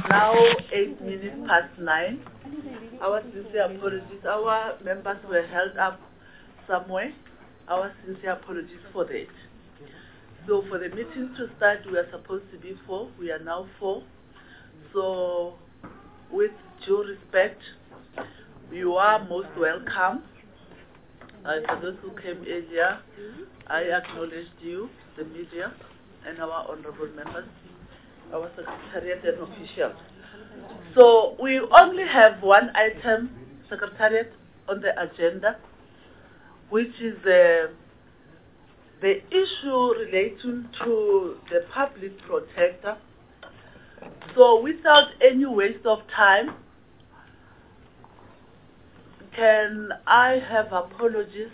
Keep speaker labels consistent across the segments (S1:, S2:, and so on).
S1: now 9:08. Our sincere apologies. Our members were held up somewhere. Our sincere apologies for that. So for the meeting to start, we are supposed to be 4. We are now 4. So with due respect, you are most welcome. For those who came earlier, I acknowledged you, the media, and our honorable members, our secretariat and officials. So we only have one item, secretariat, on the agenda, which is the issue relating to the public protector. So without any waste of time, can I have apologies?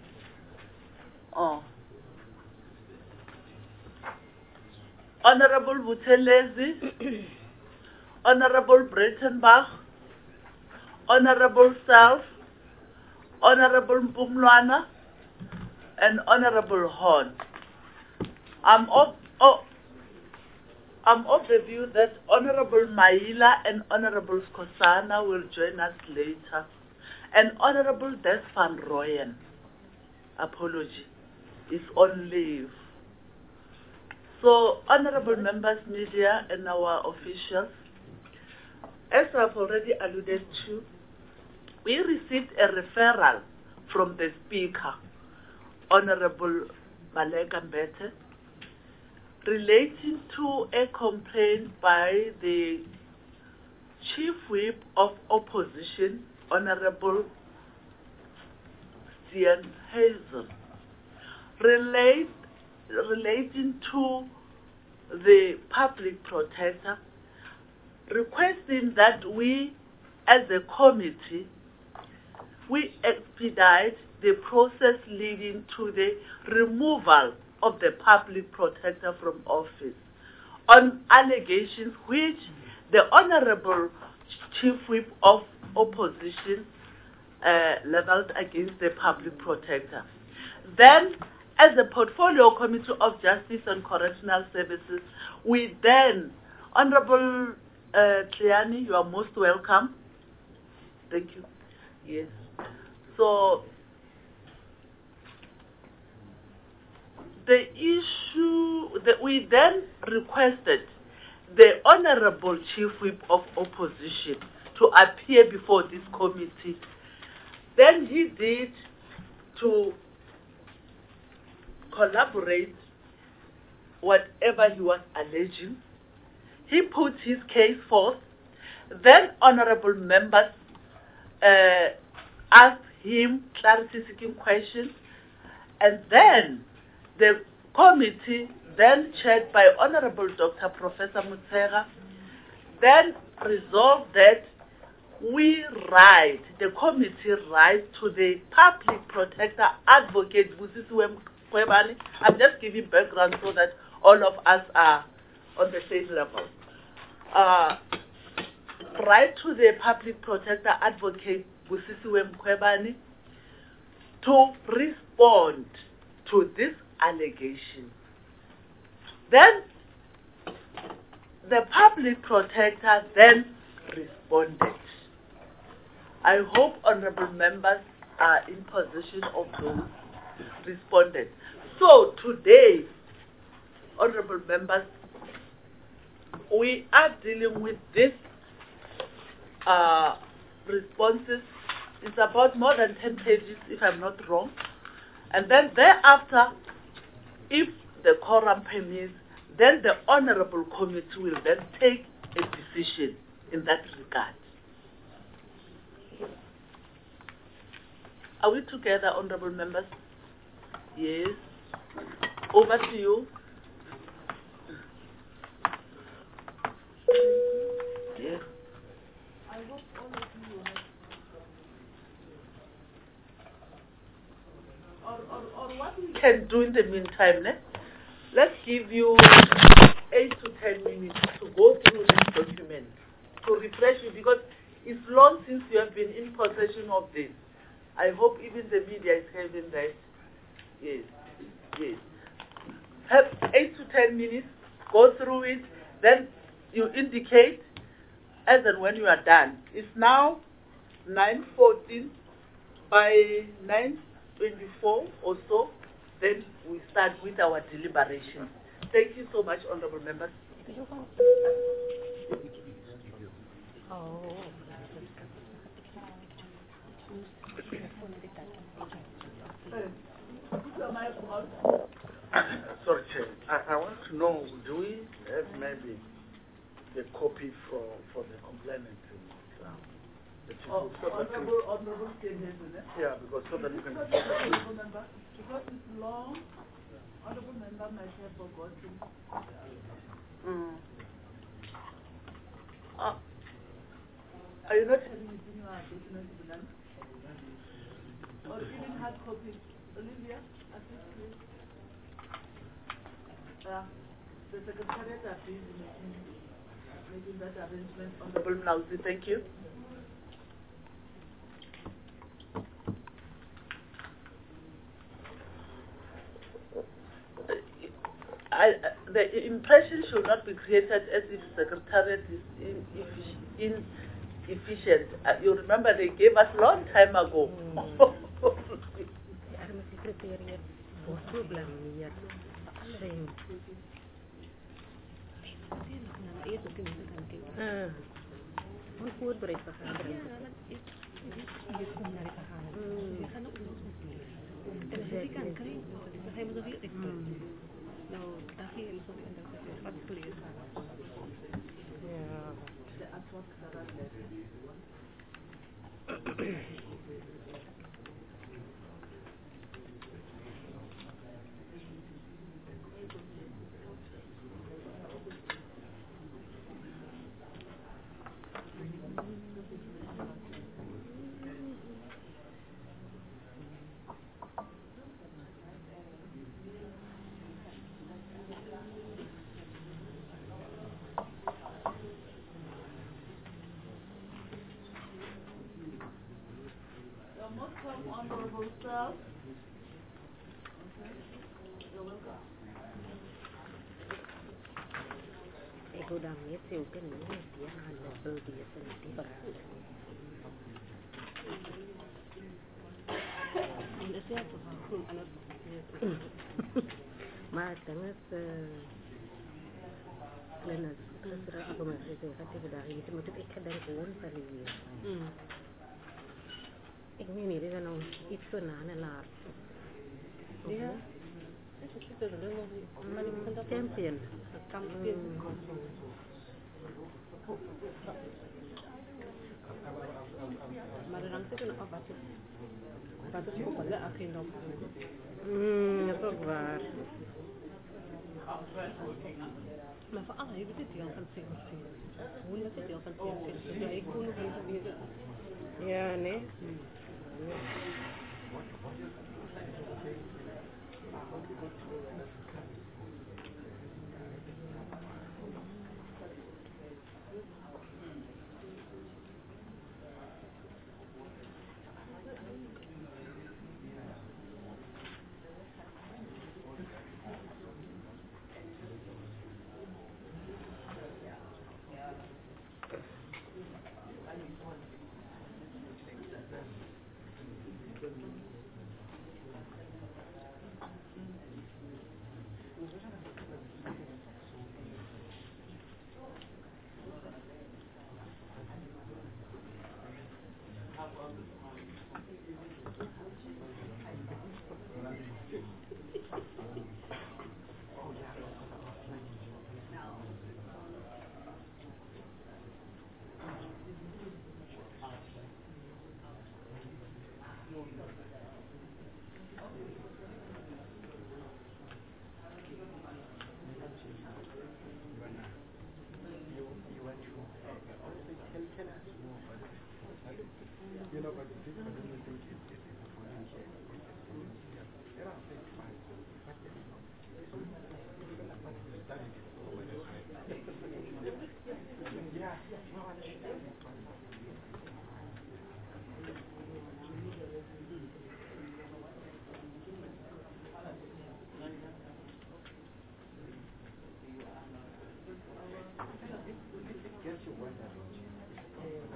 S1: Honorable Buthelezi, Honorable Breitenbach, Honorable Self, Honorable Mpumlwana, and Honorable Horn. I'm of the view that Honorable Maila and Honorable Skosana will join us later. And Honorable Des van Rooyen, apology, is on leave. So, honorable members, media, and our officials, as I've already alluded to, we received a referral from the Speaker, Honorable Baleka Mbete, relating to a complaint by the Chief Whip of Opposition, Honorable Stian Hazel, relating to the public protector, requesting that we, as a committee, we expedite the process leading to the removal of the public protector from office on allegations which the Honorable Chief Whip of Opposition leveled against the public protector. Then, as the Portfolio Committee of Justice and Correctional Services, we then, Honorable Tliani, you are most welcome. Thank you. Yes. So, the issue that we then requested the Honorable Chief Whip of Opposition to appear before this committee. Then he did to collaborate whatever he was alleging. He put his case forth. Then honorable members asked him clarity-seeking questions. And then the committee, then chaired by Honorable Dr. Professor Mutsega, then resolved that we write, the committee writes to the public protector advocate Busisiwe Mkhwebane. I'm just giving background so that all of us are on the same level. Write to the public protector advocate Busisiwe Mkhwebane to respond to this allegation. Then the public protector then responded. I hope honorable members are in possession of those responded. So today, honorable members, we are dealing with this responses. It's about more than 10 pages, if I'm not wrong. And then thereafter, if the quorum permits, then the honorable committee will then take a decision in that regard. Are we together, honorable members? Yes. Over to you. Yes. I hope all of you or what we can do in the meantime, let's give you 8 to 10 minutes to go through this document, to refresh you, because it's long since you have been in possession of this. I hope even the media is having that. Yes, yes. Have 8 to 10 minutes, go through it, then you indicate, as and when you are done. It's now 9:14. By 9:24 or so, then we start with our deliberation. Thank you so much, honorable members.
S2: Sorry, Chair. I want to know, do we have maybe the copy for the complainant?
S1: Honorable
S2: yeah, because so that you can...
S1: Honorable member, because it's long, honorable member might have forgotten. Are you not having it in your document, or even hard copy? Olivia, assist please. The secretariat are busy making that arrangement. Honorable Mlauzi, thank you. The impression should not be created as if Secretariat is inefficient. You remember they gave us a long time ago. Honorable Self. Okay. You're welcome.
S3: Champion.
S4: Maar voor alle hebben dit deel van het hoe dat deel van het dus ik kon nog even
S3: ja, nee.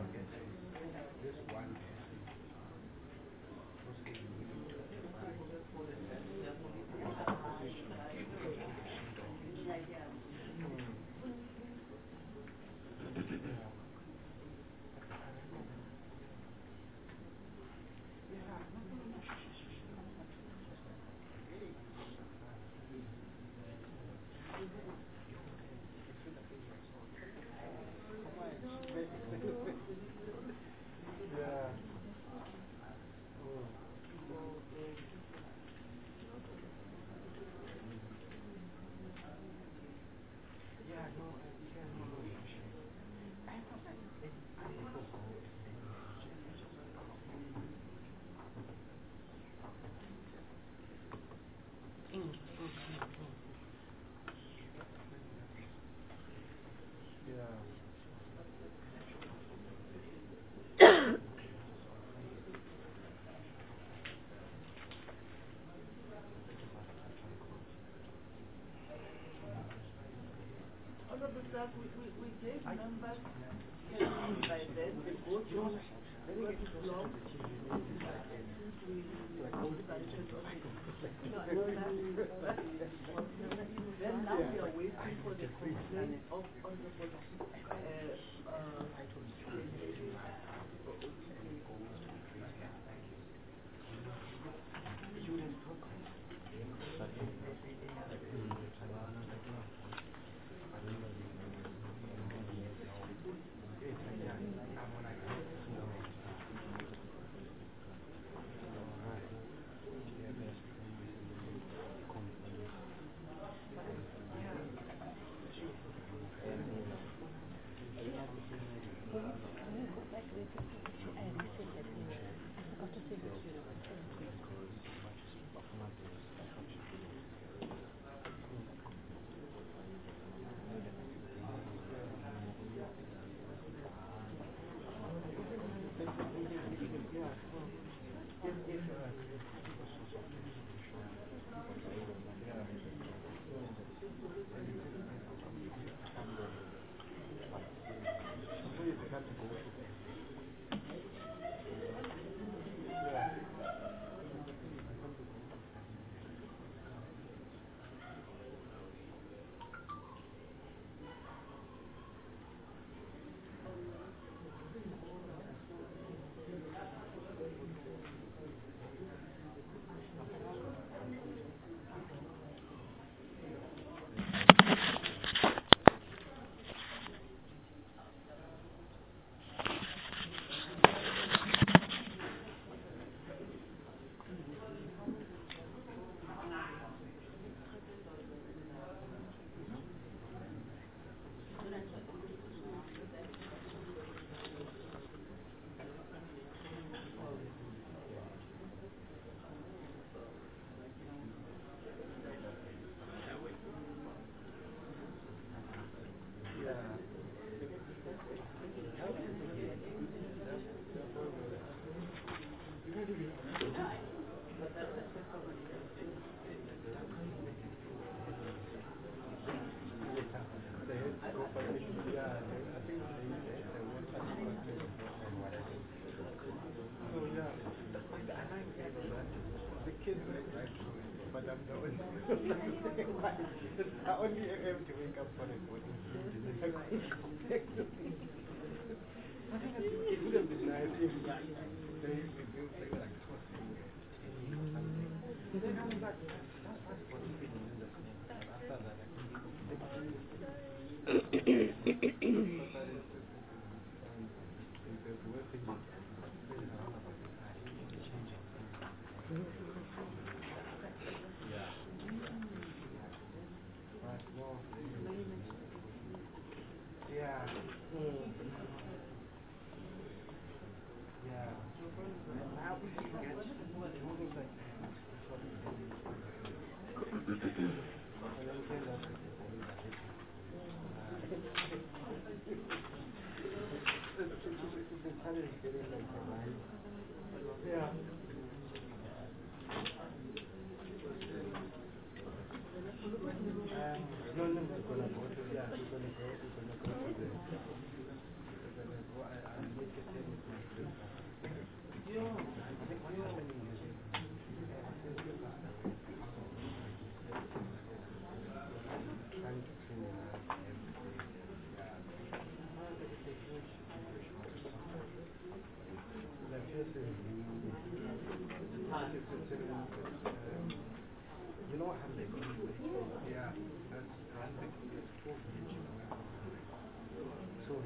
S1: We gave members by then the vote was long. Then now we are waiting for the complaint of Honorable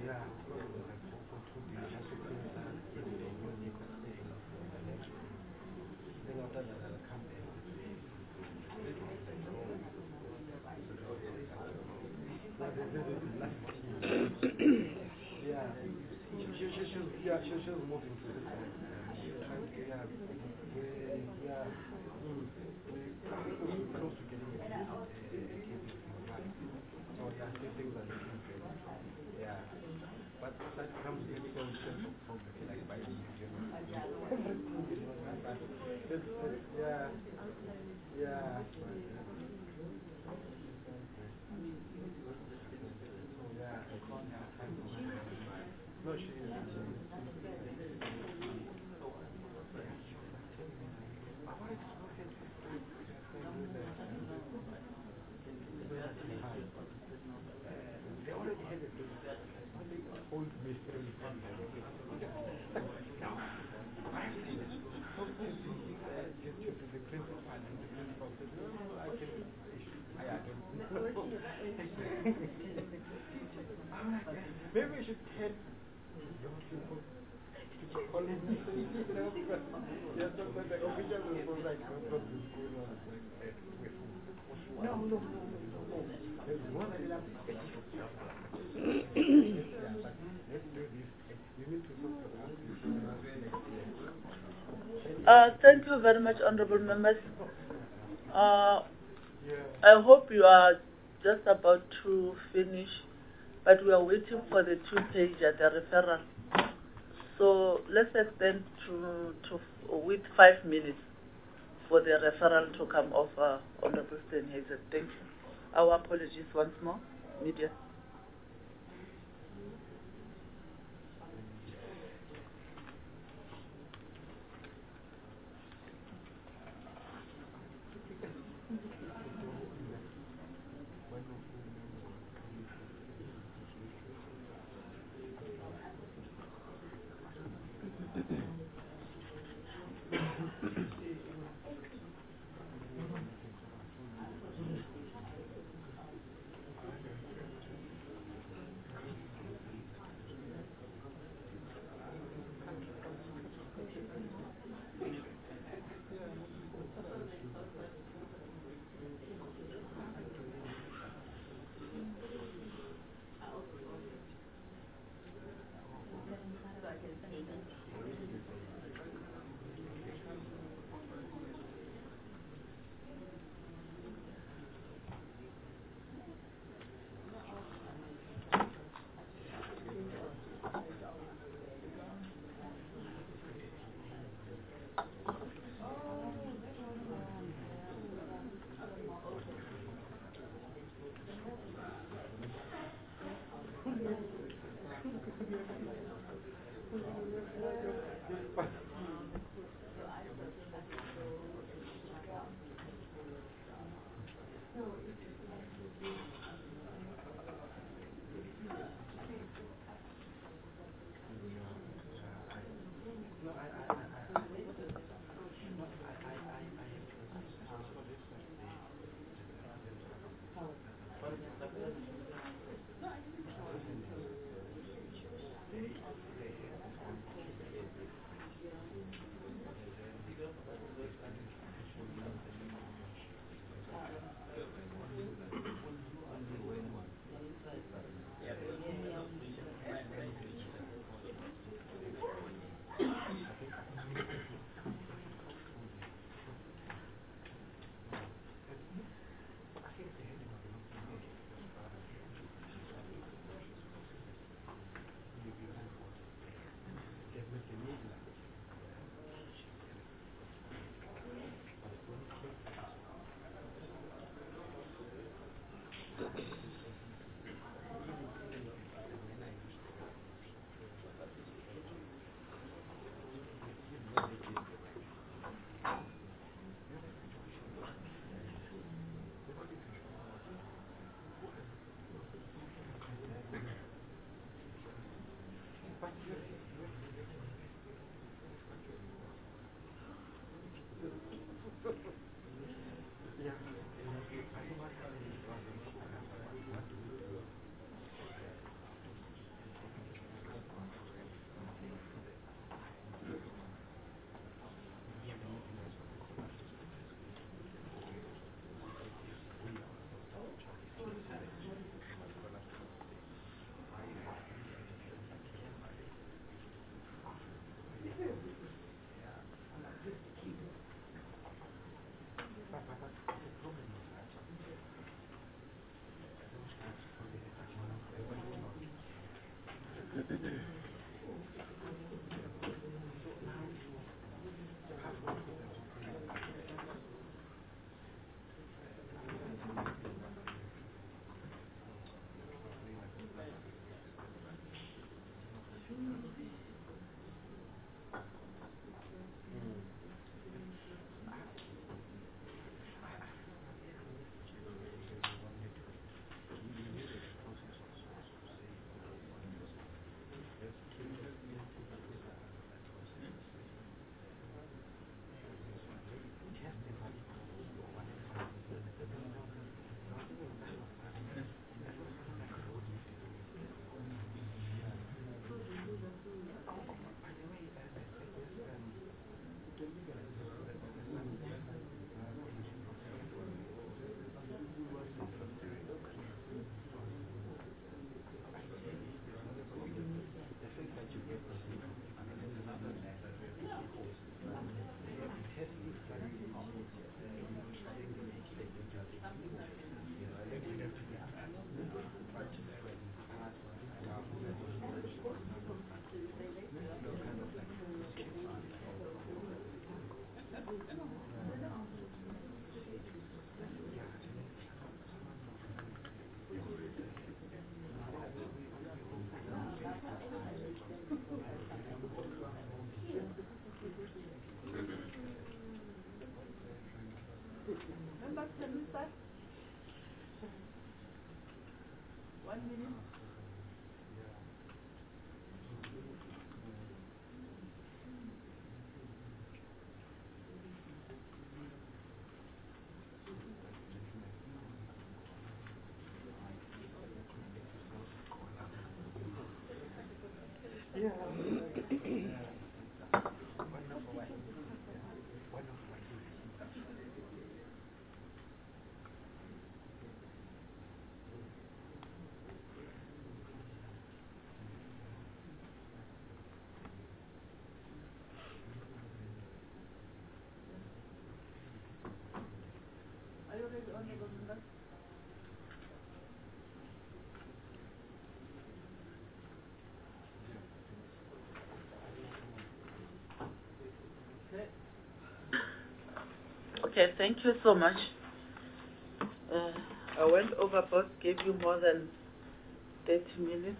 S1: Thank you very much, honorable members. I hope you are just about to finish, but we are waiting for the 2-pager, the referral. So let's extend with 5 minutes for the referral to come off, Honorable Steenhuisen. Thank you. Our apologies once more, media. Members, can we start? 1 minute. Are you ready, honorable members? Okay, thank you so much. I went overboard, gave you more than 30 minutes.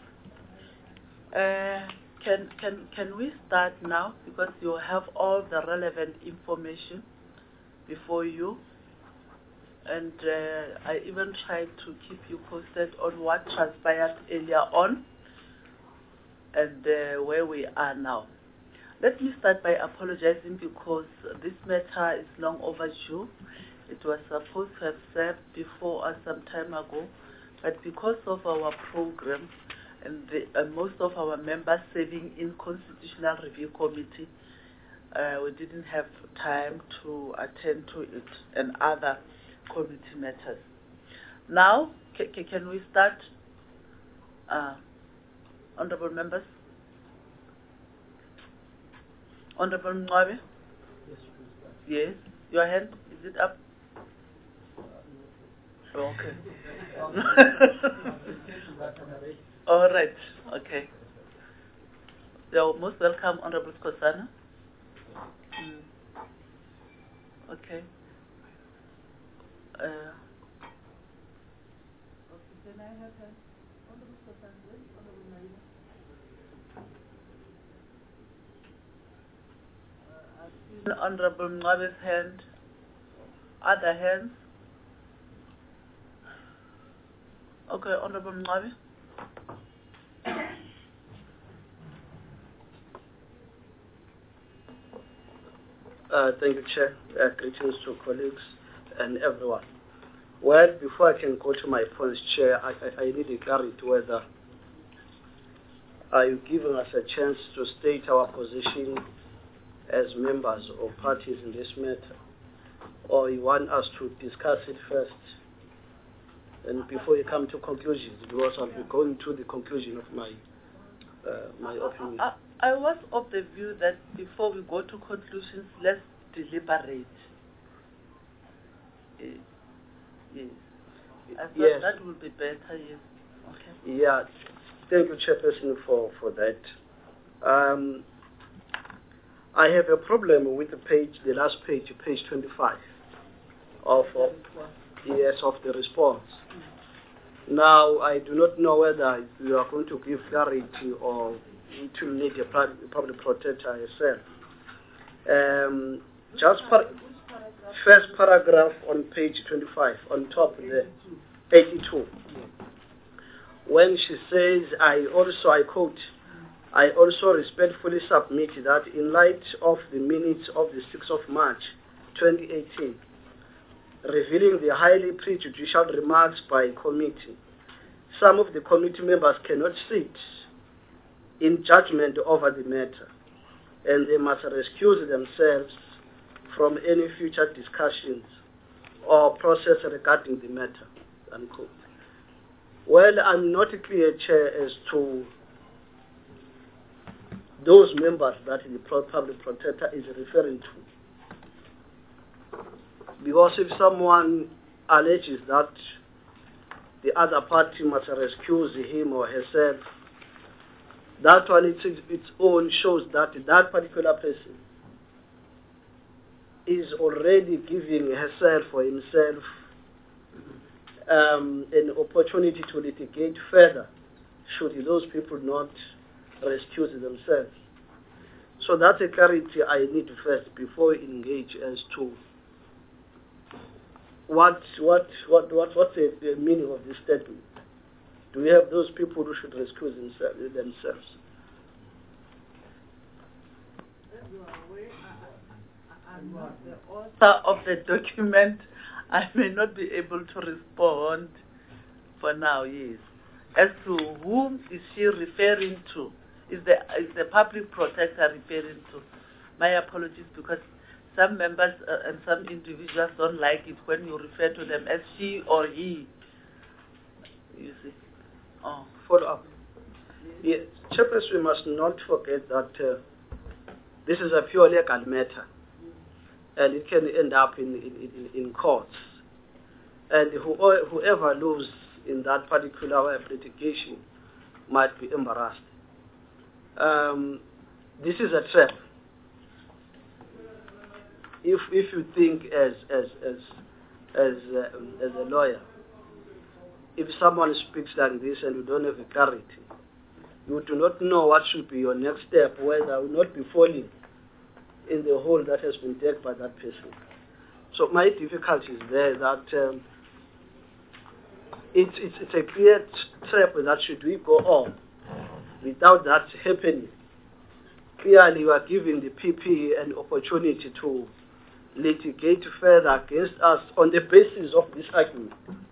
S1: Can we start now, because you have all the relevant information before you, and I even tried to keep you posted on what transpired earlier on and where we are now. Let me start by apologizing because this matter is long overdue. It was supposed to have served before us some time ago, but because of our program and most of our members serving in Constitutional Review Committee, we didn't have time to attend to it and other committee matters. Now, can we start, honorable members? Honorable Mncwabe? Yes, your hand, is it up? Okay. All right, okay. You're most welcome, Honorable Skosana. Okay. Can I have her? Honorable Skosana, yes? Honorable Naima? I've seen Honorable Mncwabe's hand. Other hands? Okay, Honorable Mncwabe.
S5: Thank you, Chair. Greetings to colleagues and everyone. Well, before I can go to my points, Chair, I need a clarity whether are you giving us a chance to state our position as members or parties in this matter, or you want us to discuss it first, and before you come to conclusions, because I'll be going to the conclusion of my opinion.
S1: I was of the view that before we go to conclusions, let's deliberate. Yes. I thought that would be better, yes. Okay.
S5: Yeah. Thank you, Chairperson, for that. I have a problem with the last page, page 25 of the response. Now, I do not know whether you are going to give clarity or it will need a public protector herself. First paragraph on page 25, on top there, 82. When she says, I quote, I also respectfully submit that in light of the minutes of the 6th of March, 2018, revealing the highly prejudicial remarks by committee, some of the committee members cannot sit in judgment over the matter, and they must excuse themselves from any future discussions or process regarding the matter, unquote. Well, I'm not clear, Chair, as to those members that the public protector is referring to. Because if someone alleges that the other party must excuse him or herself, that one its own shows that that particular person is already giving herself or himself an opportunity to litigate further should those people not excuse themselves. So that's a clarity I need first before we engage as to what's the meaning of this statement. Do we have those people who should excuse themselves?
S1: I'm not the author of the document. I may not be able to respond for now, yes. As to whom is she referring to? Is the public protector referring to? My apologies, because some members and some individuals don't like it when you refer to them as she or he. You see? Oh.
S5: Follow up. Yes. Chairperson, we must not forget that this is a pure legal matter, and it can end up in courts. And whoever loses in that particular litigation might be embarrassed. This is a trap. If you think as a lawyer, if someone speaks like this and you don't have a clarity, you do not know what should be your next step, whether I will not be falling in the hole that has been dug by that person. So my difficulty is there that it's a clear trap that should we go on without that happening. Clearly, you are giving the PP an opportunity to litigate further against us on the basis of this argument.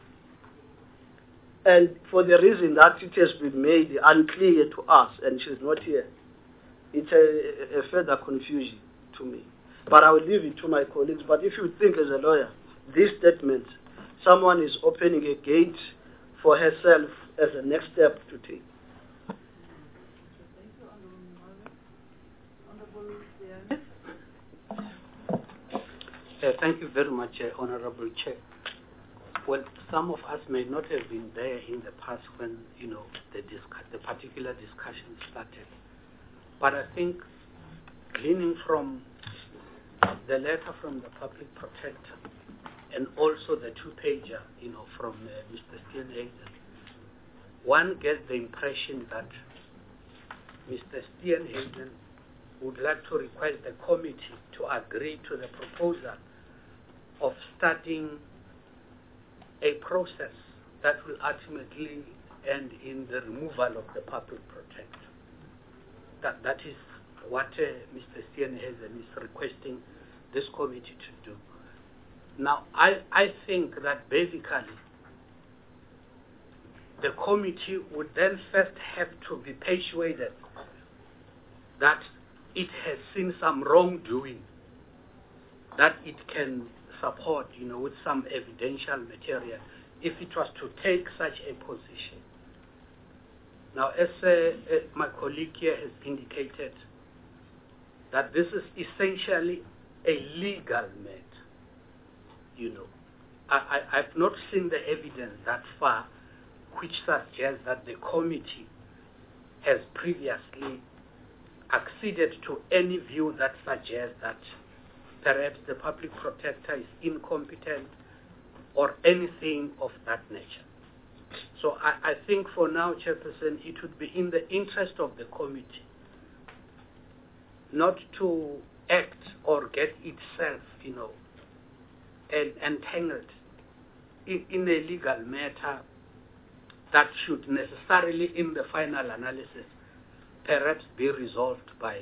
S5: And for the reason that it has been made unclear to us, and she's not here, it's a further confusion to me. But I will leave it to my colleagues. But if you think as a lawyer, this statement, someone is opening a gate for herself as a next step to take.
S6: Thank you very much, Honorable Chair. Well, some of us may not have been there in the past when, the particular discussion started. But I think, gleaning from the letter from the public protector and also the two-pager, from Mr. Steenhuisen, one gets the impression that Mr. Steenhuisen would like to request the committee to agree to the proposal of starting a process that will ultimately end in the removal of the public protector. That is what Mr. Steenhuisen is requesting this committee to do. Now, I think that basically the committee would then first have to be persuaded that it has seen some wrongdoing that it can support, with some evidential material, if it was to take such a position. Now, as my colleague here has indicated, that this is essentially a legal matter. I've not seen the evidence that far which suggests that the committee has previously acceded to any view that suggests that perhaps the public protector is incompetent or anything of that nature. So I think for now, Chairperson, it would be in the interest of the committee not to act or get itself, entangled in a legal matter that should necessarily, in the final analysis, perhaps be resolved by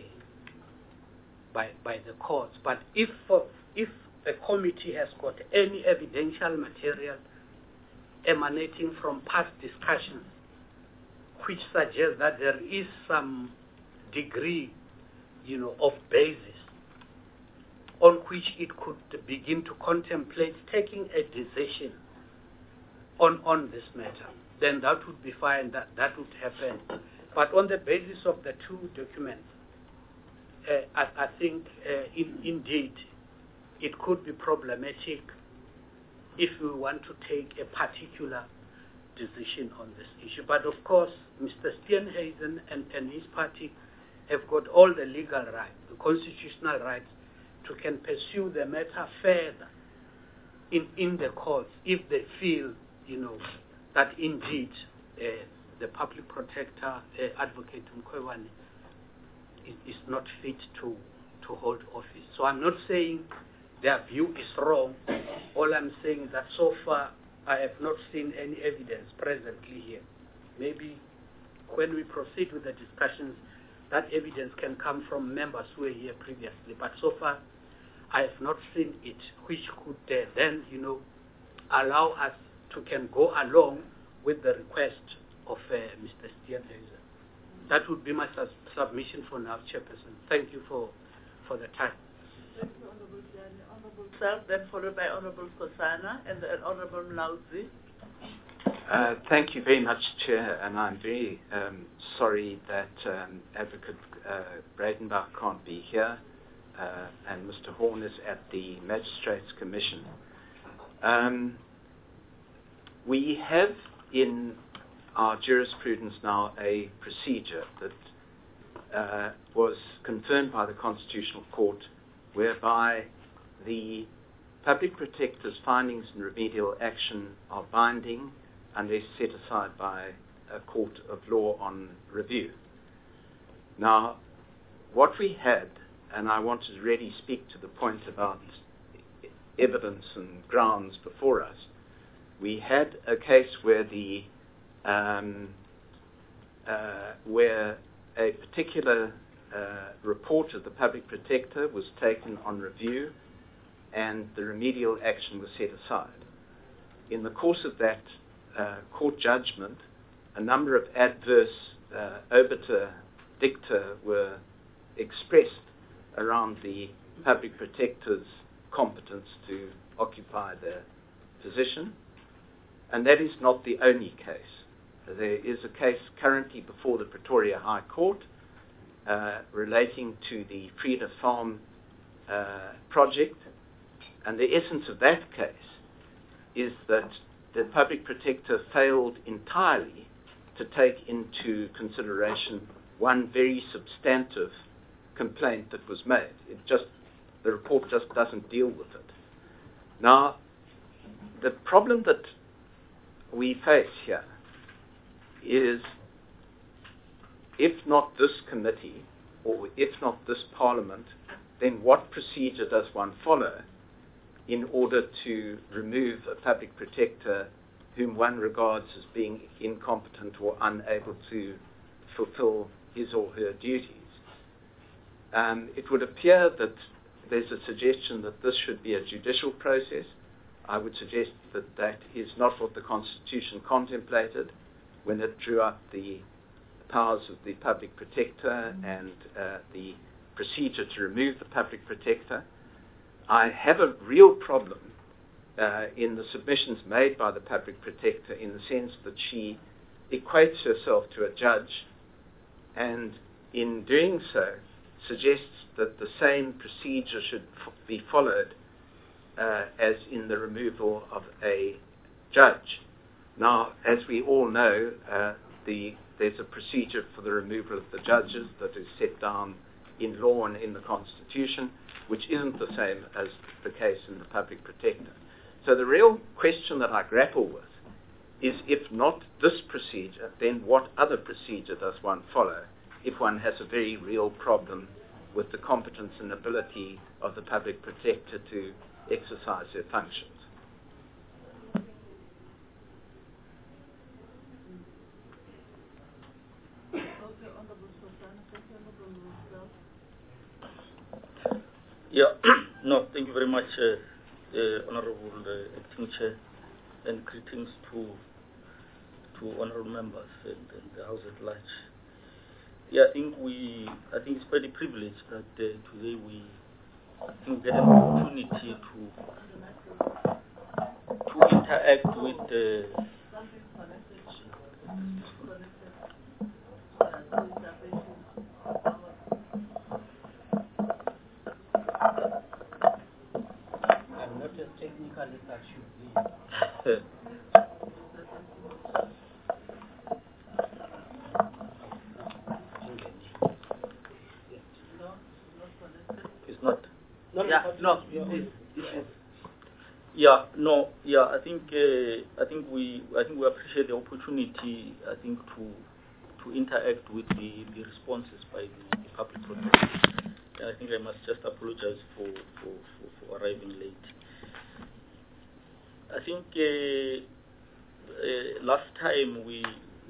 S6: the courts. But if the committee has got any evidential material emanating from past discussions which suggests that there is some degree, of basis on which it could begin to contemplate taking a decision on this matter, then that would be fine, that would happen. But on the basis of the two documents, I think indeed it could be problematic if we want to take a particular decision on this issue. But of course, Mr. Steenhuisen and his party have got all the legal rights, the constitutional rights, to can pursue the matter further in the courts if they feel, that indeed the public protector, Advocate Mkhwebane, is not fit to hold office. So I'm not saying their view is wrong. All I'm saying that so far I have not seen any evidence presently here. Maybe when we proceed with the discussions, that evidence can come from members who were here previously. But so far, I have not seen it, which could then, allow us to can go along with the request of Mr. Steenhuisen. That would be my submission for now, Chairperson. Thank you for the time.
S1: Thank you, Honorable Jani. Honorable Self, then followed by Honorable Kosana and then Honorable Mlauzi.
S7: Thank you very much, Chair, and I'm very sorry that Advocate Breitenbach can't be here, and Mr. Horn is at the Magistrates Commission. We have in our jurisprudence now a procedure that was confirmed by the Constitutional Court, whereby the Public Protector's findings and remedial action are binding unless set aside by a court of law on review. Now, what we had, and I want to really speak to the point about evidence and grounds before us, we had a case where where a particular report of the Public Protector was taken on review and the remedial action was set aside. In the course of that court judgment, a number of adverse obiter dicta were expressed around the Public Protector's competence to occupy the position, and that is not the only case. There is a case currently before the Pretoria High Court relating to the Freda Farm project, and the essence of that case is that the Public Protector failed entirely to take into consideration one very substantive complaint that was made. The report just doesn't deal with it. Now, the problem that we face here is, if not this committee, or if not this Parliament, then what procedure does one follow in order to remove a Public Protector whom one regards as being incompetent or unable to fulfill his or her duties? It would appear that there's a suggestion that this should be a judicial process. I would suggest that that is not what the Constitution contemplated when it drew up the powers of the Public Protector and the procedure to remove the Public Protector. I have a real problem in the submissions made by the Public Protector, in the sense that she equates herself to a judge, and in doing so suggests that the same procedure should be followed as in the removal of a judge. Now, as we all know, there there's a procedure for the removal of the judges that is set down in law and in the Constitution, which isn't the same as the case in the Public Protector. So the real question that I grapple with is, if not this procedure, then what other procedure does one follow if one has a very real problem with the competence and ability of the Public Protector to exercise their functions?
S8: Yeah, no, thank you very much, Honorable Acting Chair, and greetings to honorable members and the House at large. Yeah, I think it's quite a privilege that today we get an opportunity to interact with the
S6: I'm not as technical as I should be.
S8: It's not. I think we appreciate the opportunity. I think to interact with the responses by the Public Protector. And I think I must just apologize for arriving late. I think last time we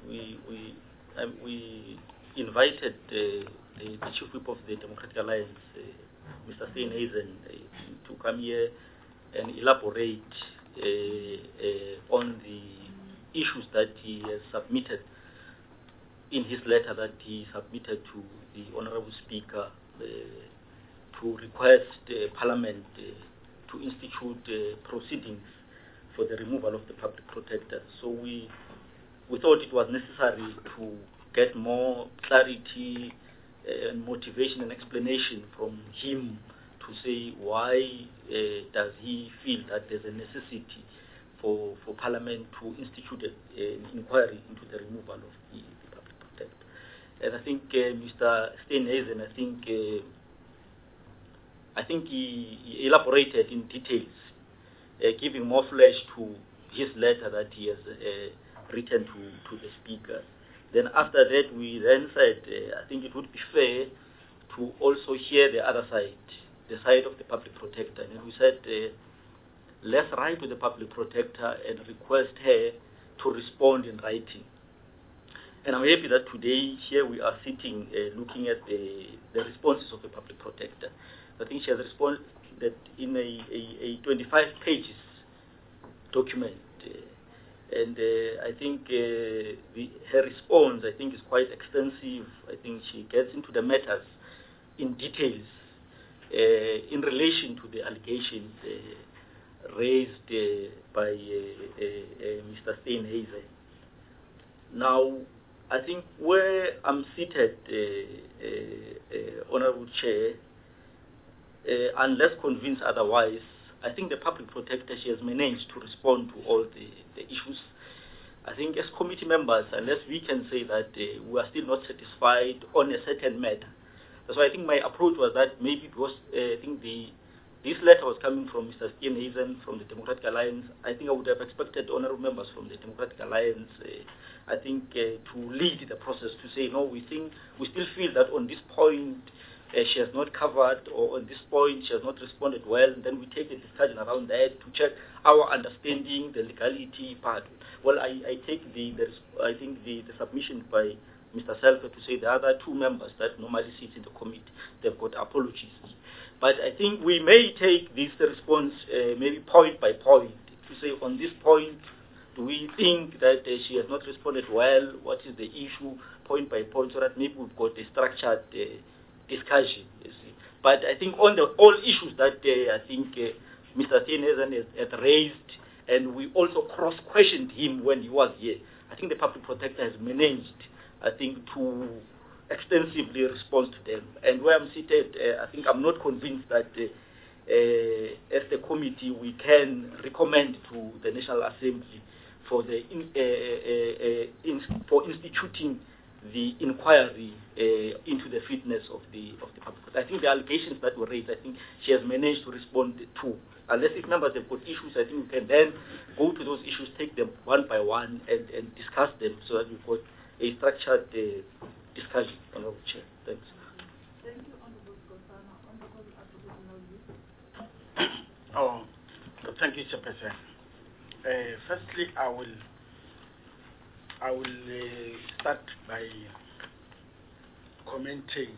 S8: invited the Chief Whip of the Democratic Alliance, Mr. Steenhuisen, to come here and elaborate on the issues that he has submitted in his letter that he submitted to the Honorable Speaker to request Parliament to institute proceedings for the removal of the Public Protector. So we thought it was necessary to get more clarity and motivation and explanation from him to say why does he feel that there's a necessity for Parliament to institute an inquiry into the removal of the Public Protector. And I think Mr. Steenhuisen, I think he elaborated in details, giving more flesh to his letter that he has written to the Speaker. Then after that, we then said, I think it would be fair to also hear the other side, the side of the Public Protector. And we said, let's write to the Public Protector and request her to respond in writing. And I'm happy that today here we are sitting looking at the responses of the Public Protector. I think she has responded in a 25 pages document. And I think her response, I think, is quite extensive. I think she gets into the matters in details in relation to the allegations raised by Mr. Steenhuisen. Now, I think where I'm seated, Honorable Chair, unless convinced otherwise, I think the Public Protector, she has managed to respond to all the issues. I think as committee members, unless we can say that we are still not satisfied on a certain matter. So I think my approach was that maybe because I think this letter was coming from Mr. Steenhuisen from the Democratic Alliance, I think I would have expected honorable members from the Democratic Alliance, I think, to lead the process to say, no, we still feel that on this point, she has not covered, or on this point she has not responded well, and then we take a discussion around that to check our understanding, the legality part. Well, I take the submission by Mr. Selfer to say the other two members that normally sit in the committee, they've got apologies. But I think we may take this response maybe point by point to say on this point, do we think that she has not responded well? What is the issue, point by point, so that maybe we've got a structured discussion, you see. But I think on all issues that I think Mr. Steenhuisen had raised, and we also cross-questioned him when he was here, I think the Public Protector has managed, I think, to extensively respond to them. And where I'm seated, I think I'm not convinced that as the committee we can recommend to the National Assembly for instituting the inquiry into the fitness of the public. I think the allegations that were raised, I think she has managed to respond to. Unless if members have got issues, I think we can then go to those issues, take them one by one, and discuss them so that we've got a structured discussion. Honorable Chair. Thanks.
S1: Thank you, Honorable Kosana. Honorable Advocate.
S2: Oh, thank you, Chairperson. Firstly, I will start by commenting,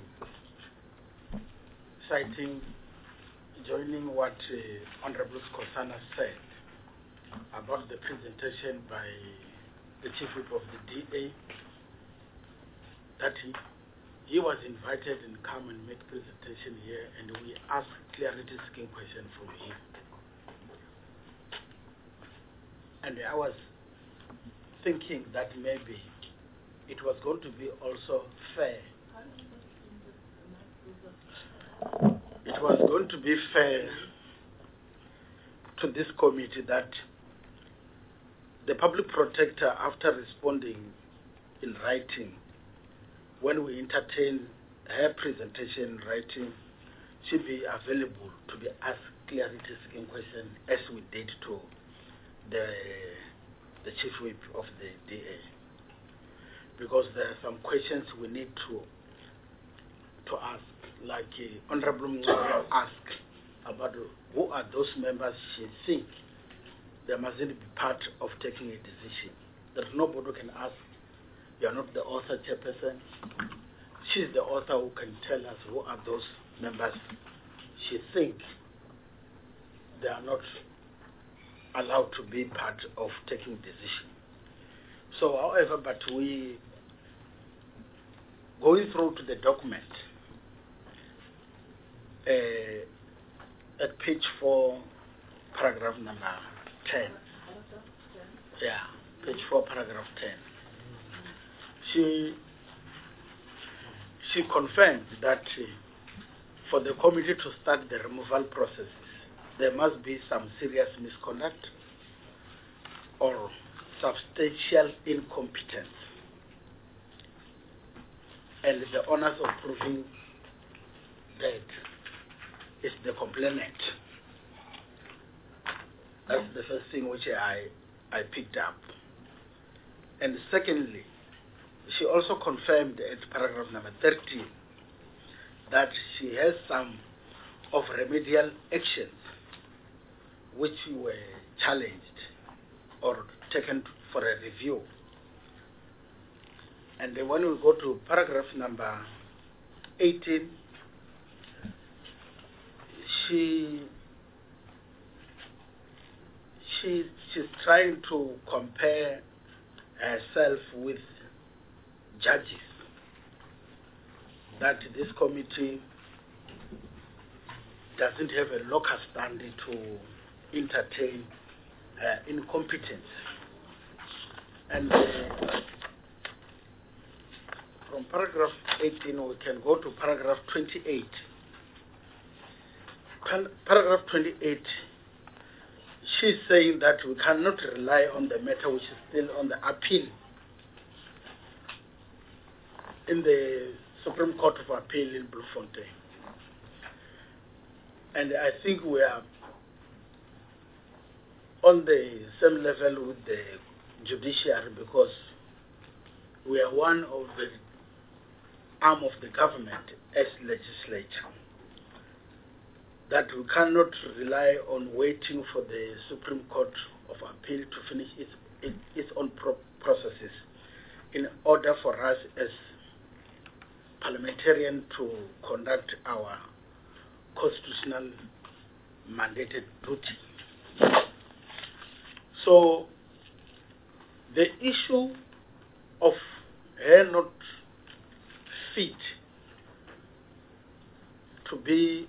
S2: joining what Honorable Kosana said about the presentation by the Chief Whip of the DA, that he was invited and come and make presentation here, and we asked clarity-seeking questions from him. And I was thinking that maybe it was going to be also fair. It was going to be fair to this committee that the public protector, after responding in writing, when we entertain her presentation in writing, should be available to be asked clarity-seeking questions as we did to the Chief Whip of the DA, because there are some questions we need to ask, like Honorable Mngcobo asked about who are those members she thinks they mustn't be part of taking a decision. There's nobody who can ask. You are not the author, Chairperson. She's the author who can tell us who are those members she thinks they are not allowed to be part of taking decision. So, however, but we going through to the document at page 4, paragraph number 10. Yeah, page 4, paragraph 10. She confirmed that for the committee to start the removal processes, there must be some serious misconduct or substantial incompetence, and the onus of proving that is the complainant. That's the first thing which I picked up. And secondly, she also confirmed at paragraph number 13 that she has some of remedial actions which were challenged or taken for a review. And then when we go to paragraph number 18, she's trying to compare herself with judges, that this committee doesn't have a locus standi to entertain incompetence. And from paragraph 18 we can go to paragraph 28. Paragraph 28, she's saying that we cannot rely on the matter which is still on the appeal in the Supreme Court of Appeal in Bloemfontein. And I think we are on the same level with the judiciary, because we are one of the arm of the government as legislature, that we cannot rely on waiting for the Supreme Court of Appeal to finish its own processes in order for us as parliamentarians to conduct our constitutional mandated duty. So the issue of her not fit to be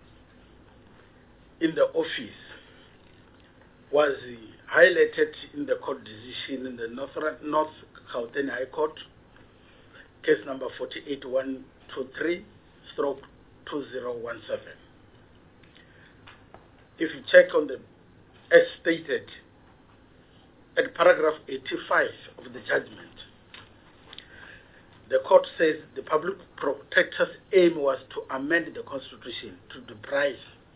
S2: in the office was highlighted in the court decision in the North Gauteng High Court, case number 48123/2017. If you check on the, as stated, at paragraph 85 of the judgment, the court says the public protector's aim was to amend the constitution to deprive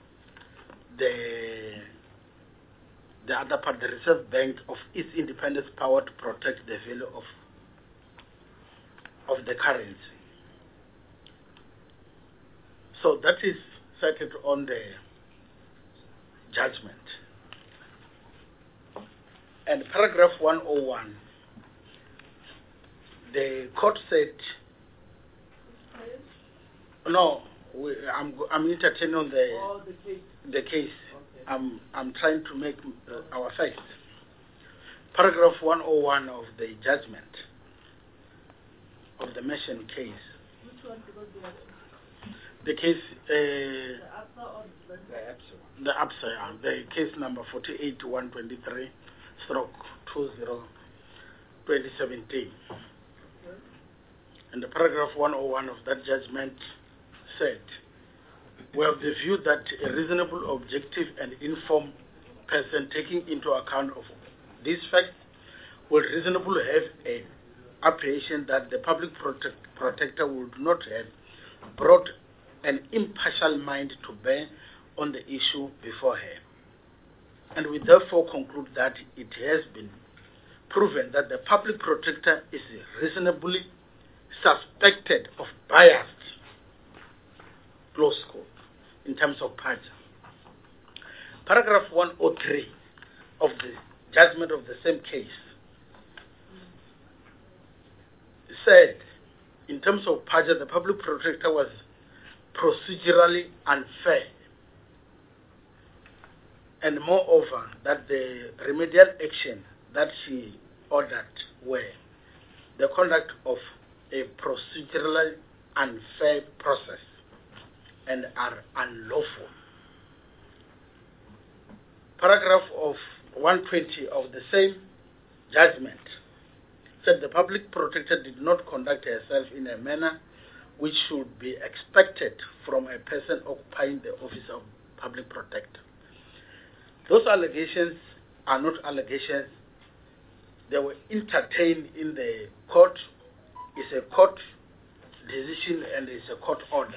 S2: the other part, the Reserve Bank, of its independence power to protect the value of the currency. So that is cited on the judgment. And paragraph 101, the court said, no, I'm entertaining on the case. I'm trying to make our facts. Paragraph 101 of the judgment of the mentioned case.
S1: Which one? Because
S2: the case, the ABSA, the case number 48-123/20/2017. And the paragraph 101 of that judgment said, we have the view that a reasonable, objective, and informed person taking into account of these facts will reasonably have an apprehension that the public protector would not have brought an impartial mind to bear on the issue before her. And we therefore conclude that it has been proven that the public protector is reasonably suspected of bias, close quote, in terms of party. Paragraph 103 of the judgment of the same case said, in terms of Paja, the public protector was procedurally unfair, and moreover, that the remedial action that she ordered were the conduct of a procedurally unfair process and are unlawful. Paragraph of 120 of the same judgment said the public protector did not conduct herself in a manner which should be expected from a person occupying the office of public protector. Those allegations are not allegations. They were entertained in the court. It's a court decision and it's a court order.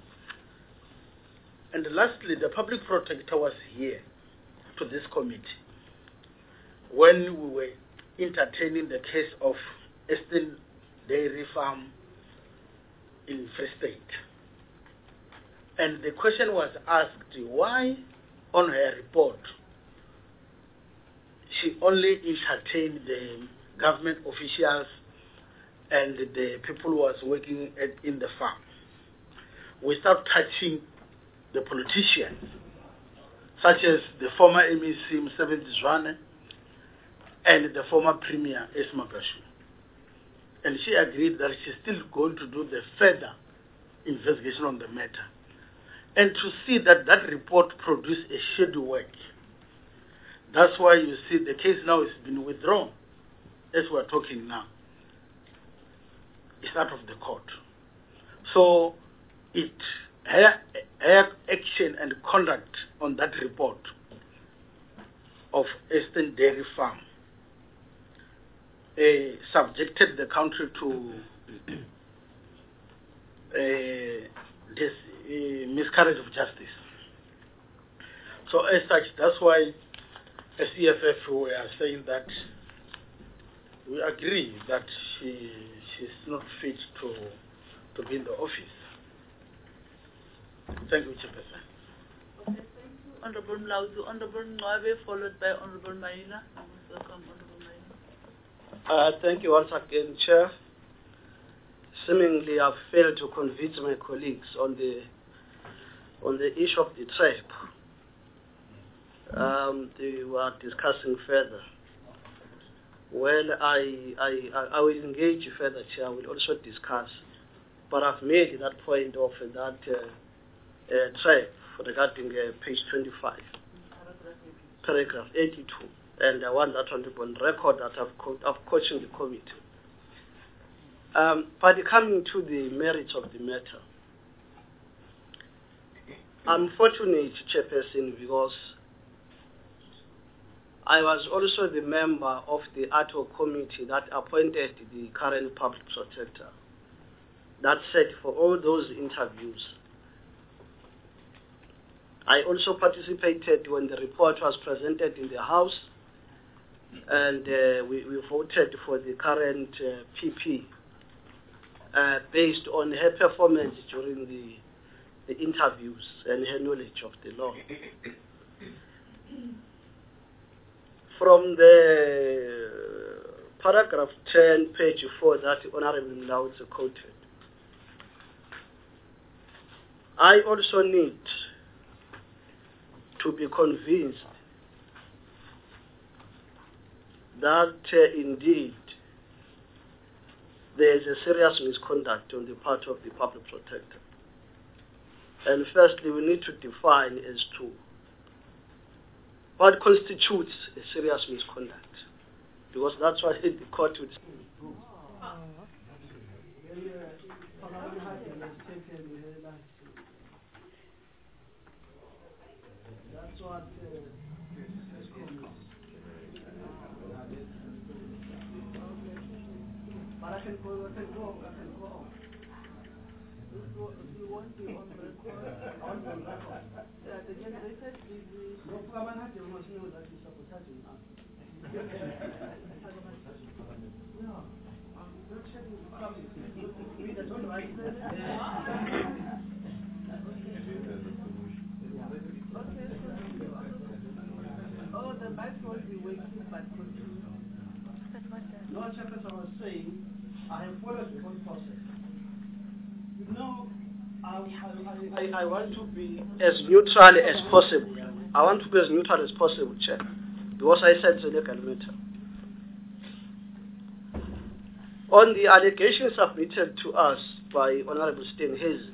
S2: And lastly, the public protector was here to this committee when we were entertaining the case of Eastern Dairy Farm in Free State. And the question was asked, why on her report she only entertained the government officials and the people who was working in the farm, without touching the politicians, such as the former MEC Msebenzi Zwane and the former Premier Esma Gashu. And she agreed that she's still going to do the further investigation on the matter. And to see that that report produced a shady work. That's why you see the case now has been withdrawn, as we're talking now. It's out of the court. So her action and conduct on that report of Eastern Dairy Farm subjected the country to this miscarriage of justice. So as such, that's why as EFF we are saying that we agree that she's not fit to be in the office. Thank you, Chairperson.
S1: Okay, thank you, Honorable Mlauzu. Honorable Nwabe, followed by Honorable Maina. Welcome, Honorable Maina.
S5: Thank you once again, Chair. Seemingly, I've failed to convince my colleagues on the issue of the TREP. They were discussing further. Well, I will engage further, Chair. I will also discuss. But I've made that point of that TREP regarding page 25, paragraph 82. And I want that on record that I've cautioned the committee. But coming to the merits of the matter, I'm fortunate, Chairperson, because I was also the member of the ad hoc committee that appointed the current public protector that said, for all those interviews. I also participated when the report was presented in the House, and we voted for the current PP based on her performance during the interviews and her knowledge of the law. From the paragraph 10, page 4, that Honorable Mlaudzi quoted, I also need to be convinced that indeed there is a serious misconduct on the part of the public protector. And firstly, we need to define as to what constitutes a serious misconduct, because that's what the court would say. That's what but I can go on. You want to on record? On the record. Yeah, the generator is no problem. I don't know that is sabotaging us. No, not checking the public. We don't write oh, the mic won't be waiting, but continue. No, Chairperson, I was saying, I have followed the whole process. No, I want to be as neutral as possible. I want to be as neutral as possible, Chair, because I said it's a legal matter. On the allegations submitted to us by Honorable Steenhuisen,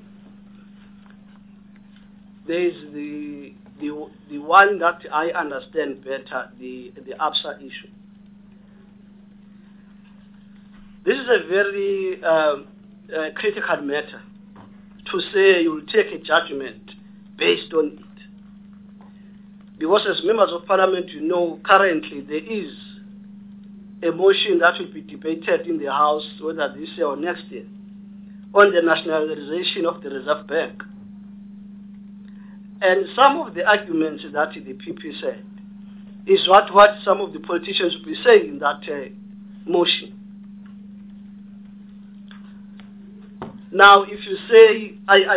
S5: there is the one that I understand better, the ABSA issue. This is a very critical matter to say you will take a judgment based on it. Because as members of parliament, you know, currently there is a motion that will be debated in the House, whether this year or next year, on the nationalization of the Reserve Bank. And some of the arguments that the PP said is what some of the politicians will be saying in that motion. Now, if you say,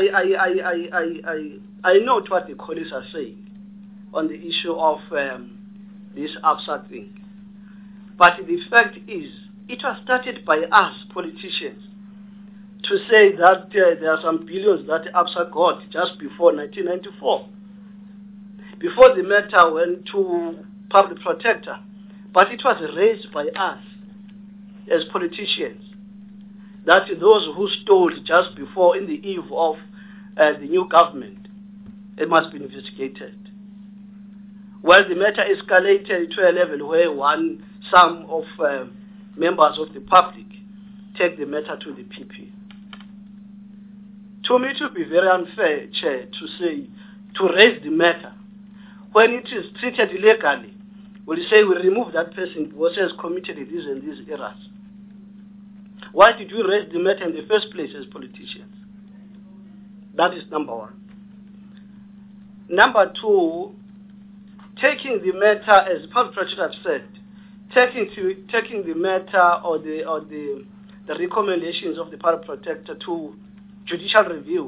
S5: I note what the colleagues are saying on the issue of this ABSA thing. But the fact is, it was started by us, politicians, to say that there are some billions that ABSA got just before 1994, before the matter went to public protector. But it was raised by us as politicians that those who stole just before, in the eve of the new government, it must be investigated. Well, the matter escalated to a level where some of members of the public take the matter to the PP. To me, it would be very unfair, Chair, to raise the matter when it is treated illegally. We'll say we remove that person because he has committed these and these errors. Why did we raise the matter in the first place as politicians? That is number one. Number two, taking the matter, as the public protector have said, taking the matter or the recommendations of the public protector to judicial review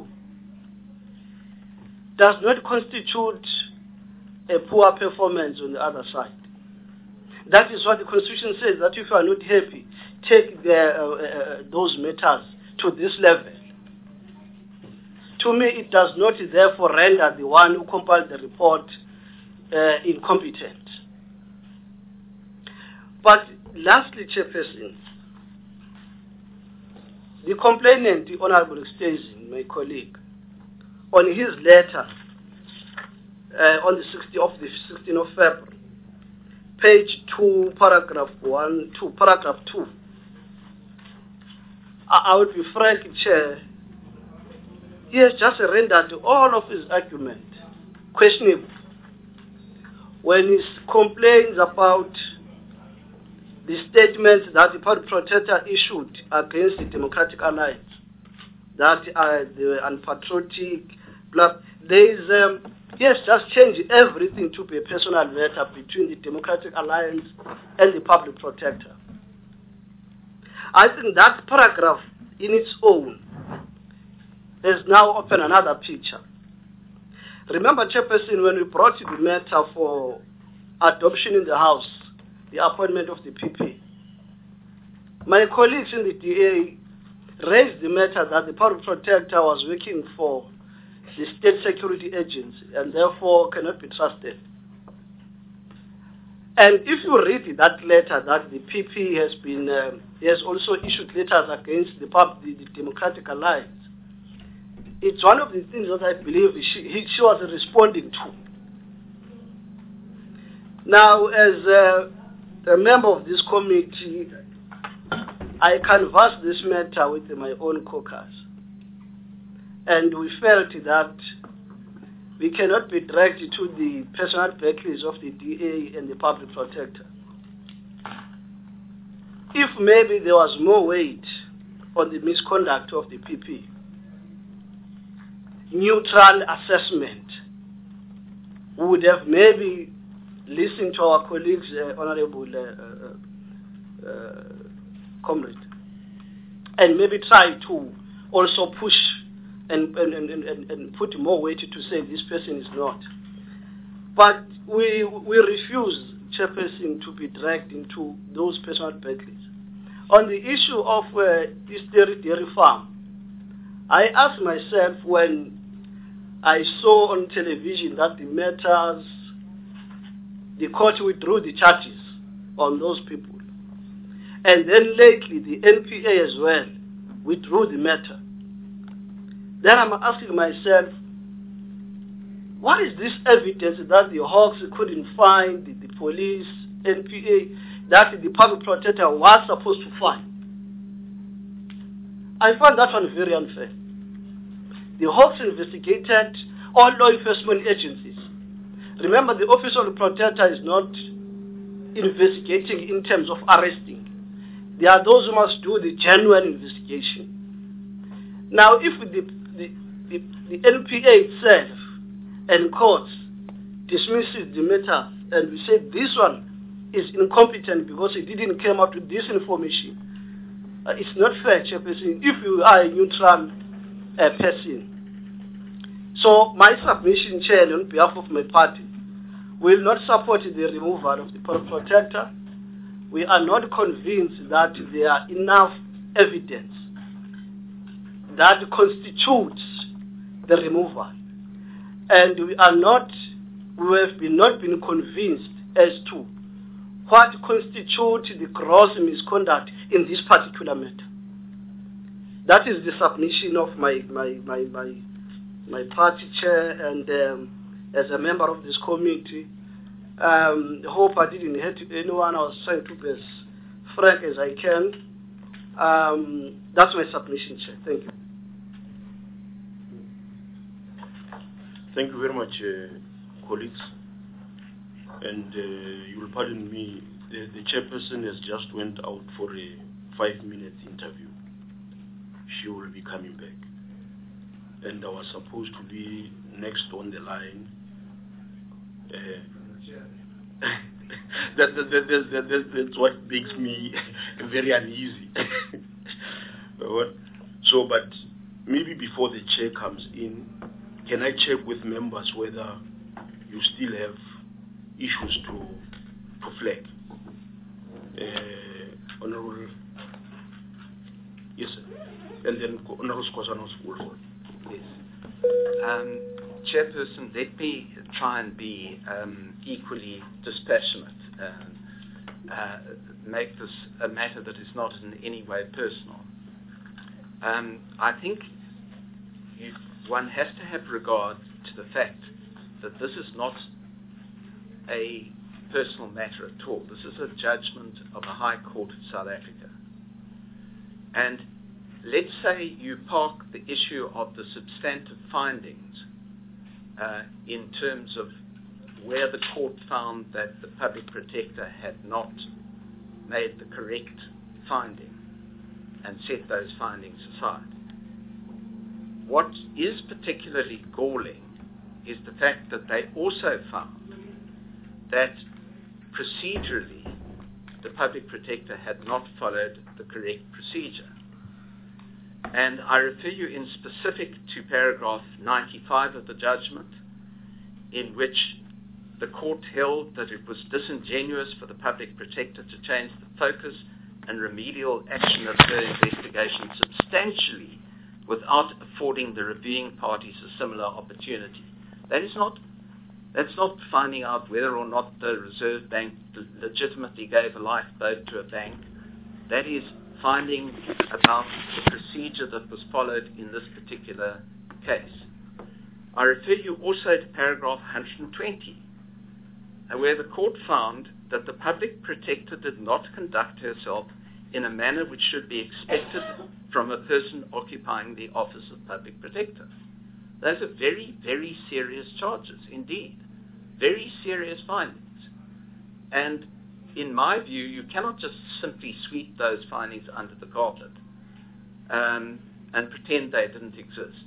S5: does not constitute a poor performance on the other side. That is what the Constitution says, that if you are not happy, take those matters to this level. To me, it does not therefore render the one who compiled the report incompetent. But lastly, Chairperson, the complainant, the Honorable Steenhuisen, my colleague, on his letter on the 16th of February, page 2, paragraph 2. I would be frank, Chair, he has just rendered all of his argument questionable when he complains about the statement that the public protector issued against the Democratic Alliance. that they were unpatriotic. There is, yes, just change everything to be a personal matter between the Democratic Alliance and the Public Protector. I think that paragraph in its own has now opened another picture. Remember, Chairperson, when we brought the matter for adoption in the House, the appointment of the PP, my colleagues in the DA raised the matter that the Public Protector was working for the State Security Agency and therefore cannot be trusted. And if you read that letter that the PP has been, has also issued letters against the Democratic Alliance, it's one of the things that I believe she was responding to. Now, as a member of this committee, I canvassed this matter with my own caucus. And we felt that we cannot be dragged to the personal backers of the DA and the Public Protector. If maybe there was more weight on the misconduct of the PP, neutral assessment would have maybe listened to our colleagues, Honorable Comrade, and maybe try to also push and put more weight to say this person is not. But we refuse, Chairperson, to be dragged into those personal battles. On the issue of this dairy farm, I asked myself when I saw on television that the court withdrew the charges on those people. And then lately the NPA as well withdrew the matter. Then I'm asking myself, what is this evidence that the Hawks couldn't find, the police, NPA, that the Public Protector was supposed to find? I find that one very unfair. The Hawks investigated all law enforcement agencies. Remember, the Office of the Protector is not investigating in terms of arresting. There are those who must do the genuine investigation. Now, if the NPA itself and courts dismisses the matter and we say this one is incompetent because it didn't come up with this information, it's not fair, Chairperson, if you are a neutral person. So my submission, Chair, on behalf of my party, will not support the removal of the Public Protector. We are not convinced that there are enough evidence that constitutes the removal. And we have not been convinced as to what constitutes the gross misconduct in this particular matter. That is the submission of my party chair, and as a member of this committee, hope I didn't hurt anyone. I was trying to be as frank as I can. That's my submission, Chair. Thank you.
S9: Thank you very much, colleagues. And you will pardon me, the chairperson has just went out for a 5-minute interview. She will be coming back. And I was supposed to be next on the line. That's what makes me very uneasy. But maybe before the chair comes in, can I check with members whether you still have issues to flag? Honorable, yes, sir. And then Honorable Skwasanos Woolford.
S7: Yes. Chairperson, let me try and be equally dispassionate and make this a matter that is not in any way personal. I think one has to have regard to the fact that this is not a personal matter at all. This is a judgment of the High Court of South Africa. And let's say you park the issue of the substantive findings in terms of where the court found that the Public Protector had not made the correct finding and set those findings aside. what is particularly galling is the fact that they also found that procedurally the Public Protector had not followed the correct procedure. And I refer you in specific to paragraph 95 of the judgment, in which the court held that it was disingenuous for the Public Protector to change the focus and remedial action of her investigation substantially without affording the reviewing parties a similar opportunity. That's not finding out whether or not the Reserve Bank legitimately gave a lifeboat to a bank. That is finding about the procedure that was followed in this particular case. I refer you also to paragraph 120, where the court found that the Public Protector did not conduct herself in a manner which should be expected from a person occupying the office of Public Protector. Those are very, very serious charges indeed. Very serious findings. And in my view, you cannot just simply sweep those findings under the carpet and pretend they didn't exist.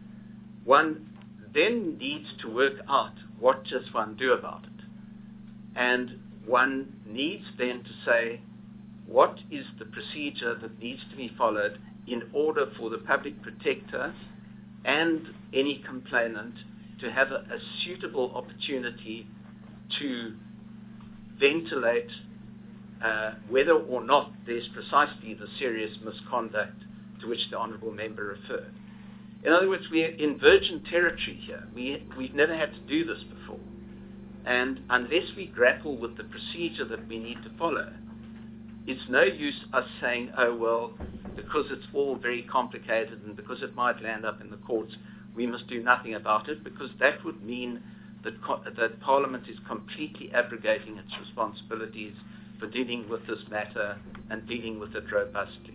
S7: One then needs to work out what does one do about it. And one needs then to say, what is the procedure that needs to be followed in order for the Public Protector and any complainant to have a suitable opportunity to ventilate whether or not there's precisely the serious misconduct to which the Honourable Member referred. In other words, we're in virgin territory here. We've never had to do this before. And unless we grapple with the procedure that we need to follow, it's no use us saying, oh, well, because it's all very complicated and because it might land up in the courts, we must do nothing about it, because that would mean that Parliament is completely abrogating its responsibilities for dealing with this matter and dealing with it robustly.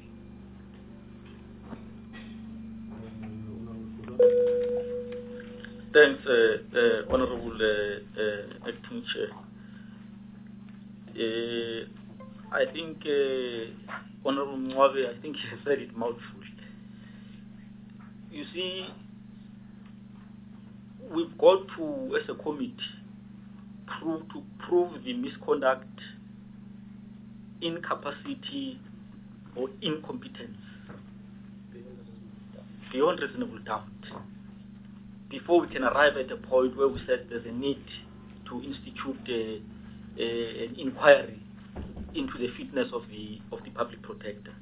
S8: Thanks, Honourable Acting Chair. I think Honourable Mwabe, I think he said it mouthful. You see, we've got to, as a committee, prove the misconduct, incapacity, or incompetence beyond reasonable doubt, before we can arrive at a point where we said there's a need to institute an inquiry into the fitness of the Public Protector.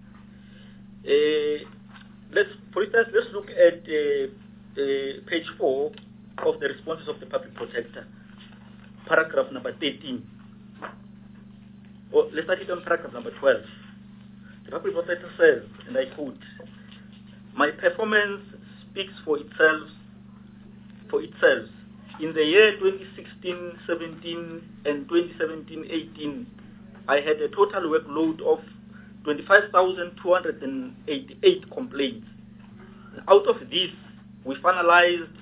S8: For instance, let's look at page 4 of the responses of the Public Protector, paragraph number 13. Let's start it on paragraph number 12. The Public Protector says, and I quote, "My performance speaks for itself. In the year 2016-17 and 2017-18, I had a total workload of 25,288 complaints. Out of this, we finalized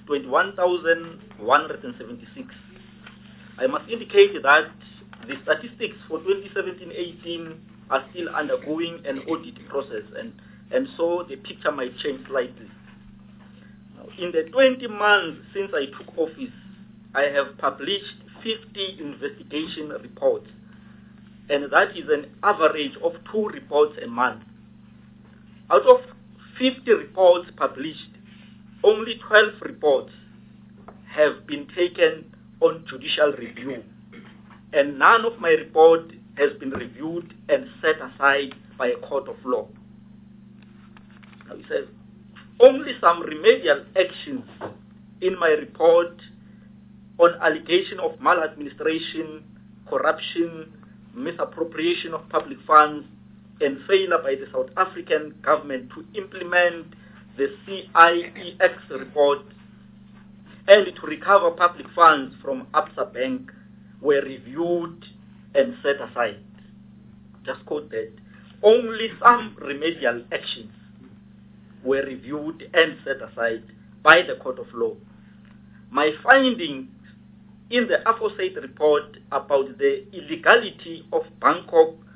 S8: 21,176. I must indicate that the statistics for 2017-18 are still undergoing an audit process, and so the picture might change slightly. In the 20 months since I took office, I have published 50 investigation reports, and that is an average of 2 reports a month. Out of 50 reports published, only 12 reports have been taken on judicial review, and none of my report has been reviewed and set aside by a court of law." Now he says, "Only some remedial actions in my report on allegation of maladministration, corruption, misappropriation of public funds, and failure by the South African government to implement the CIEX report and to recover public funds from Absa Bank were reviewed and set aside." Just quote that. Only some remedial actions were reviewed and set aside by the court of law. My findings in the aforesaid report about the illegality of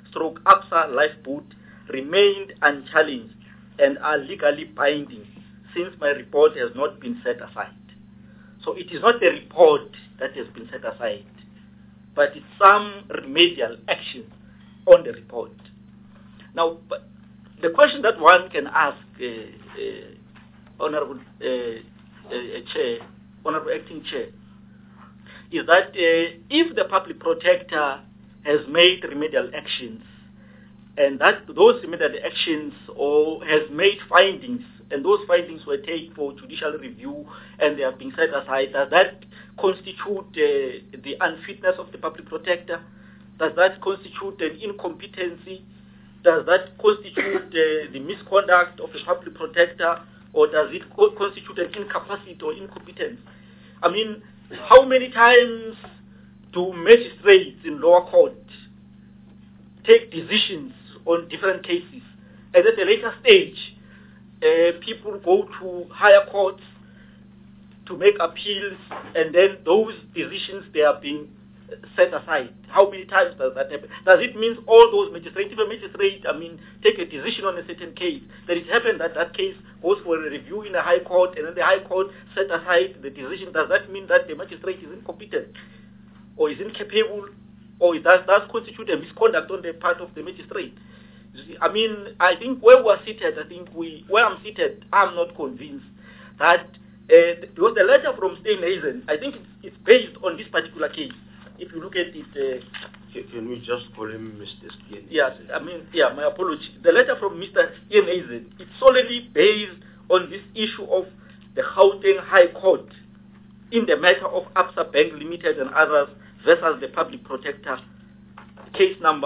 S8: Bangkok/Absa lifeboat remained unchallenged and are legally binding, since my report has not been set aside. So it is not the report that has been set aside, but it's some remedial action on the report. Now, but the question that one can ask, Honorable Chair, Honorable Acting Chair, is that if the Public Protector has made remedial actions, and that those remedial actions or has made findings, and those findings were taken for judicial review and they have been set aside, does that constitute the unfitness of the Public Protector? Does that constitute an incompetency? Does that constitute the misconduct of the Public Protector, or does it constitute an incapacity or incompetence? I mean, how many times do magistrates in lower court take decisions on different cases, and at a later stage, people go to higher courts to make appeals, and then those decisions, they are being set aside? How many times does that happen? Does it mean all those magistrates, if a magistrate, take a decision on a certain case, that it happened that that case goes for a review in a high court, and then the high court set aside the decision? Does that mean that the magistrate is incompetent, or is incapable, or does that constitute a misconduct on the part of the magistrate? I think where we're seated, where I'm seated, I'm not convinced that, because the letter from Steenhuisen, I think it's based on this particular case. If you look at it...
S9: Can we just call him Mr. Steenhuisen?
S8: Yes, my apology. The letter from Mr. Steenhuisen, it's solely based on this issue of the Gauteng High Court in the matter of Absa Bank Limited and others versus the Public Protector, case number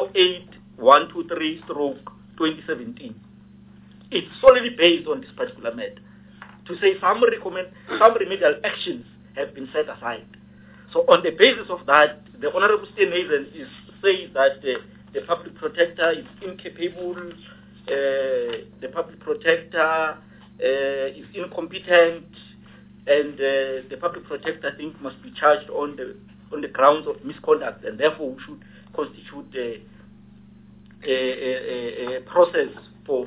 S8: 48123/2017. It's solely based on this particular matter, to say some remedial actions have been set aside. So on the basis of that, the Honorable Steenhuisen says that the Public Protector is incapable, the Public Protector is incompetent, and the Public Protector, I think, must be charged on the grounds of misconduct, and therefore should constitute a process for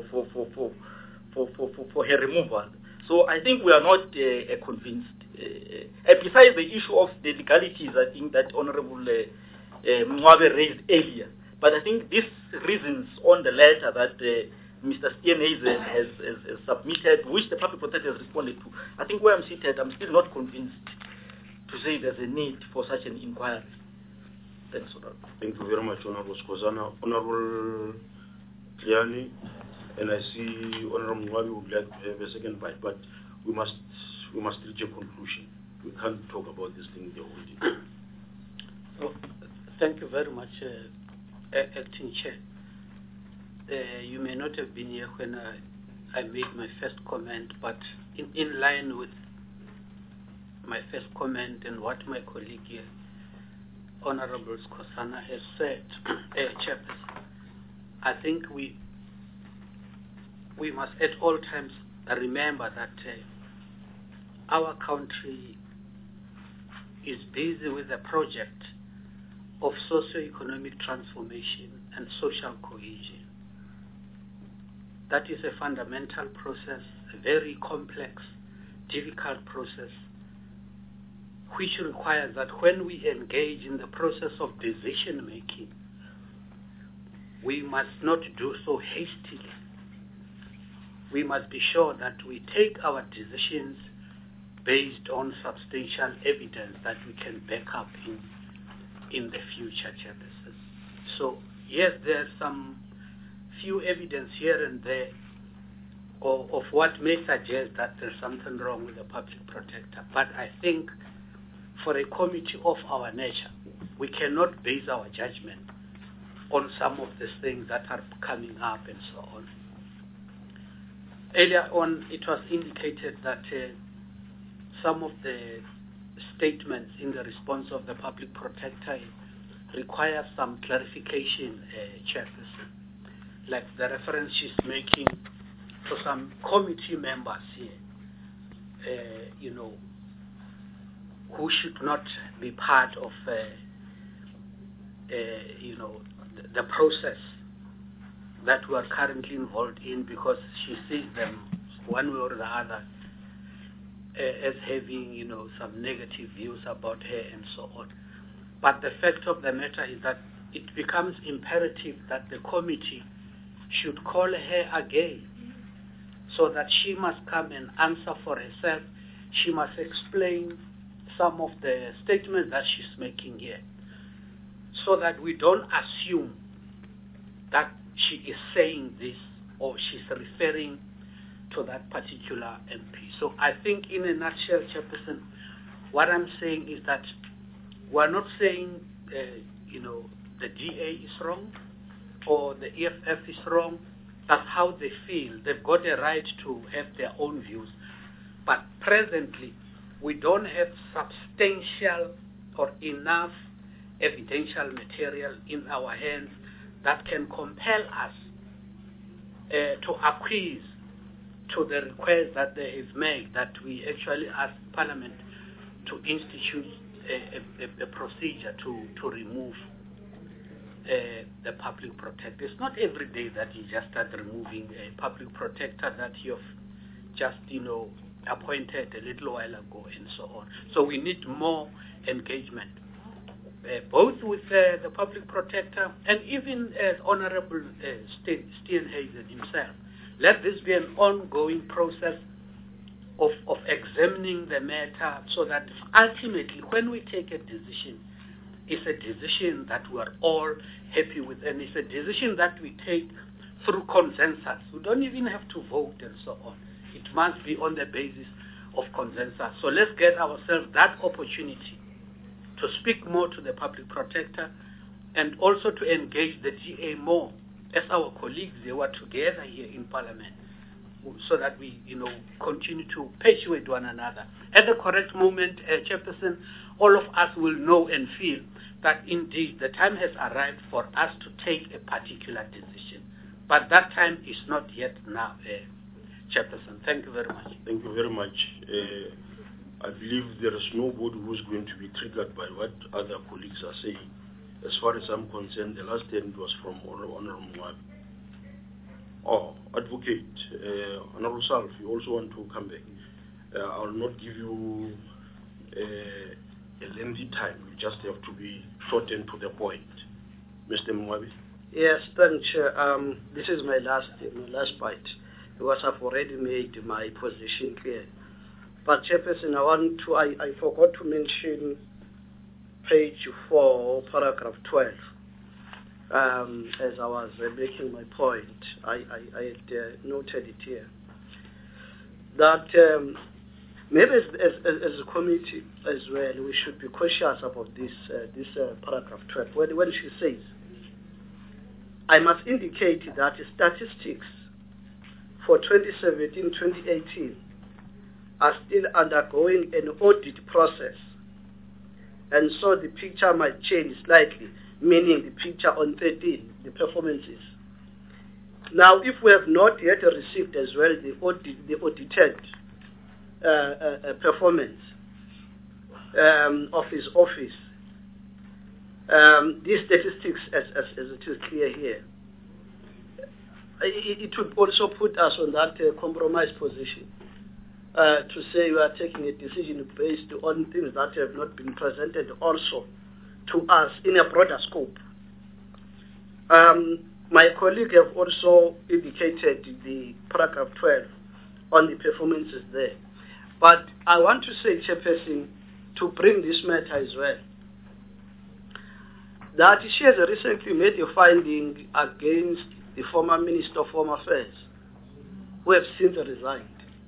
S8: her removal. So I think we are not convinced. Besides the issue of the legalities, I think that Honorable Mwabe raised earlier, but I think these reasons on the letter that Mr. Steenhuisen has submitted, which the Public Protector has responded to, I think where I'm seated, I'm still not convinced to say there's a need for such an inquiry. Thanks, Honorable.
S9: Thank you very much, Honorable Skozana. Honorable Kliani, and I see Honorable Mwabi would like to have a second bite, but we must reach a conclusion. We can't talk about this thing the whole day.
S6: Well, thank you very much, Acting Chair. You may not have been here when I made my first comment, but in line with my first comment and what my colleague here, Honorable Skozana, has said, Chairperson, I think we must at all times remember that our country is busy with the project of socio-economic transformation and social cohesion. That is a fundamental process, a very complex, difficult process, which requires that when we engage in the process of decision-making, we must not do so hastily. We must be sure that we take our decisions based on substantial evidence that we can back up in the future, Chairperson. So, yes, there's some few evidence here and there of what may suggest that there's something wrong with the Public Protector. But I think for a committee of our nature, we cannot base our judgment on some of the things that are coming up and so on. Earlier on, it was indicated that some of the statements in the response of the Public Protector require some clarification, Chairperson, like the reference she's making to some committee members here, who should not be part of, the process that we are currently involved in, because she sees them one way or the other as having, some negative views about her and so on. But the fact of the matter is that it becomes imperative that the committee should call her again so that she must come and answer for herself. She must explain some of the statements that she's making here so that we don't assume that she is saying this or she's referring to that particular MP. So I think in a nutshell, Chairperson, what I'm saying is that we're not saying, the DA is wrong or the EFF is wrong. That's how they feel. They've got a right to have their own views. But presently, we don't have substantial or enough evidential material in our hands that can compel us to acquiesce to the request that they have made, that we actually ask Parliament to institute a procedure to remove the public protector. It's not every day that you just start removing a public protector that you've just, appointed a little while ago and so on. So we need more engagement, both with the public protector and even Honorable Steenhuisen himself. Let this be an ongoing process of examining the matter so that ultimately when we take a decision, it's a decision that we are all happy with, and it's a decision that we take through consensus. We don't even have to vote and so on. It must be on the basis of consensus. So let's get ourselves that opportunity to speak more to the public protector and also to engage the DA more as our colleagues. They were together here in Parliament so that we, continue to persuade one another. At the correct moment, Chairperson, all of us will know and feel that indeed the time has arrived for us to take a particular decision. But that time is not yet now, Chairperson. Thank you very much.
S9: Thank you very much. I believe there is nobody who's going to be triggered by what other colleagues are saying. As far as I'm concerned, the last statement was from Honorable Mwabi. Oh, Advocate, Honorable Salf, you also want to come back. I will not give you a lengthy time. You just have to be short and to the point. Mr. Mwabi?
S5: Yes, thank you. This is my last bite, because I've already made my position clear. But Chairperson, I forgot to mention page 4, paragraph 12. As I was making my point, I had noted it here. That maybe as a committee as well, we should be cautious about this paragraph 12. When she says, I must indicate that statistics for 2017-2018 are still undergoing an audit process, and so the picture might change slightly, meaning the picture on 13, the performances. Now, if we have not yet received as well the audited performance of his office, these statistics, as it is clear here, it would also put us on that compromise position to say we are taking a decision based on things that have not been presented also to us in a broader scope. My colleague have also indicated the paragraph 12 on the performances there. But I want to say, Chairperson, to bring this matter as well, that she has recently made a finding against the former Minister of Home Affairs, who have since resigned,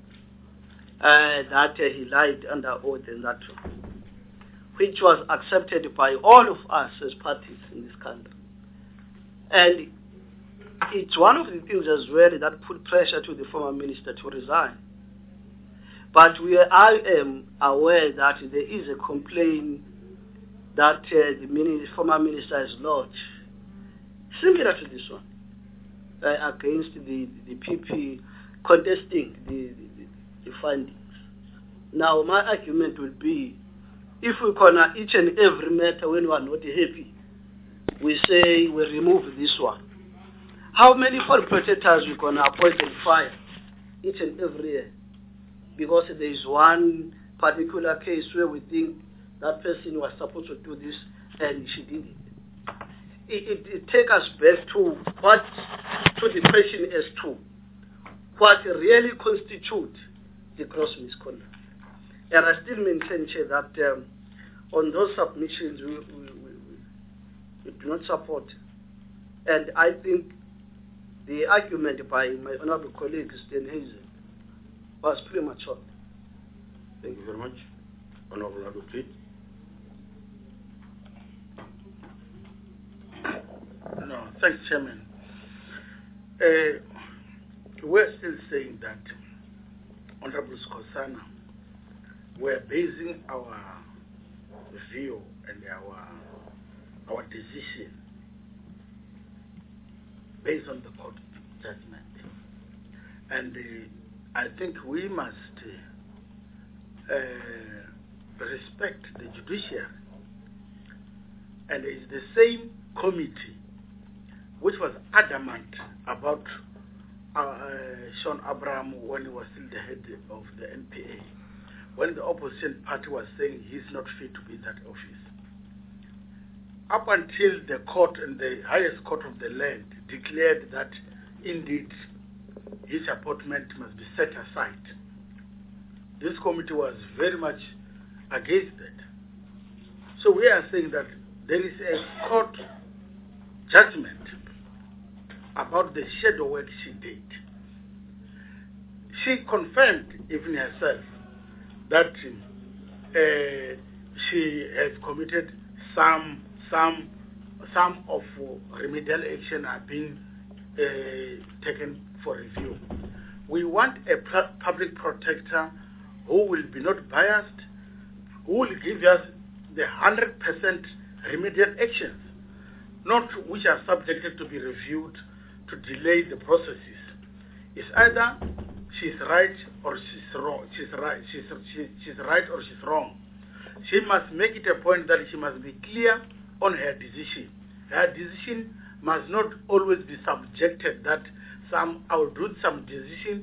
S5: that he lied under oath and that, which was accepted by all of us as parties in this country. And it's one of the things as well that put pressure to the former minister to resign. But I am aware that there is a complaint that the former minister has lodged, similar to this one, against the PP contesting the findings. Now, my argument would be, if we corner each and every matter when we are not happy, we say we remove this one. How many foreign protectors we going to appoint and fire each and every year, because there is one particular case where we think that person was supposed to do this and she did it. It takes us back to the question as to what really constitutes the gross misconduct. And I still maintain, Chair, that on those submissions we do not support. And I think the argument by my honorable colleague, Steenhuisen, was premature.
S9: Thank you very much. Honorable Advocate.
S2: No, thanks, Chairman. We're still saying that, Honorable Skosana, we're basing our view and our decision based on the court judgment. And I think we must respect the judiciary. And it's the same committee which was adamant about Sean Abraham when he was still the head of the NPA, when the opposition party was saying he's not fit to be in that office. Up until the court and the highest court of the land declared that indeed his appointment must be set aside, this committee was very much against it. So we are saying that there is a court judgment about the shadow work she did. She confirmed even herself that she has committed some of remedial action are being taken for review. We want a public protector who will be not biased, who will give us the 100% remedial actions, not which are subjected to be reviewed to delay the processes. It's either she's right or she's wrong. She's right or she's wrong. She must make it a point that she must be clear on her decision. Her decision must not always be subjected that I will do some decisions,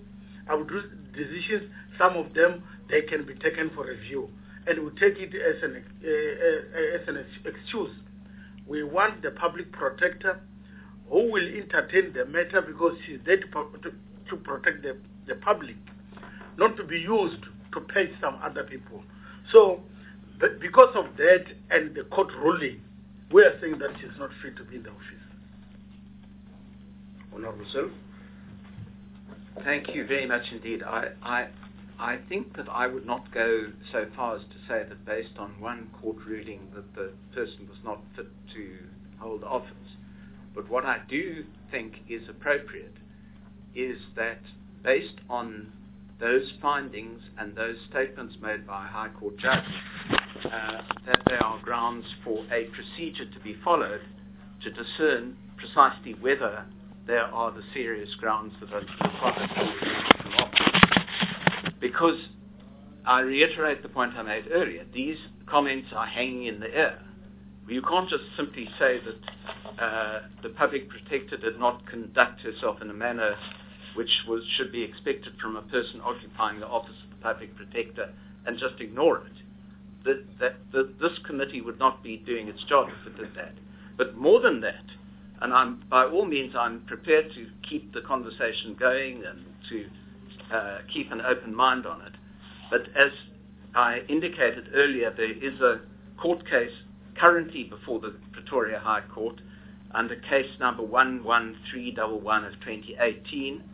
S2: some of them they can be taken for review. And we take it as an excuse. We want the public protector who will entertain the matter because she's there to protect the public, not to be used to pay some other people. So, because of that and the court ruling, we are saying that she's not fit to be in the office.
S9: Honorable Self.
S7: Thank you very much indeed. I think that I would not go so far as to say that based on one court ruling that the person was not fit to hold office. But what I do think is appropriate is that based on those findings and those statements made by a High Court judge, that there are grounds for a procedure to be followed to discern precisely whether there are the serious grounds that are required for removal from office. Because I reiterate the point I made earlier, these comments are hanging in the air. You can't just simply say that the public protector did not conduct herself in a manner which should be expected from a person occupying the office of the public protector and just ignore it. This committee would not be doing its job if it did that. But more than that, and by all means I'm prepared to keep the conversation going and to keep an open mind on it. But as I indicated earlier, there is a court case currently before the Pretoria High Court under case number 11311 of 2018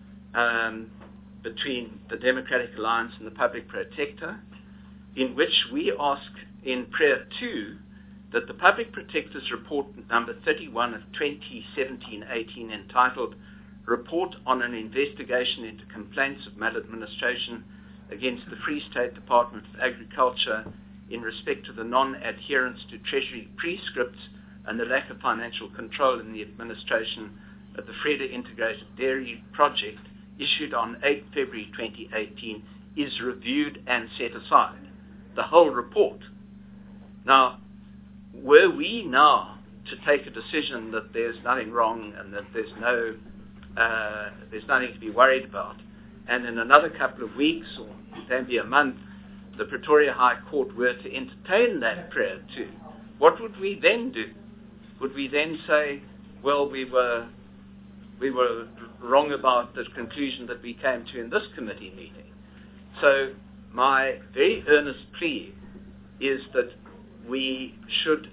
S7: between the Democratic Alliance and the Public Protector, in which we ask in prayer 2 that the Public Protector's report number 31 of 2017-18 entitled Report on an Investigation into Complaints of Maladministration against the Free State Department of Agriculture in respect to the non-adherence to Treasury prescripts and the lack of financial control in the administration of the Freda Integrated Dairy Project issued on 8 February 2018 is reviewed and set aside. The whole report. Now, were we now to take a decision that there's nothing wrong and that there's nothing to be worried about, and in another couple of weeks or maybe a month, the Pretoria High Court were to entertain that prayer too, what would we then do? Would we then say, well, we were wrong about the conclusion that we came to in this committee meeting? So my very earnest plea is that we should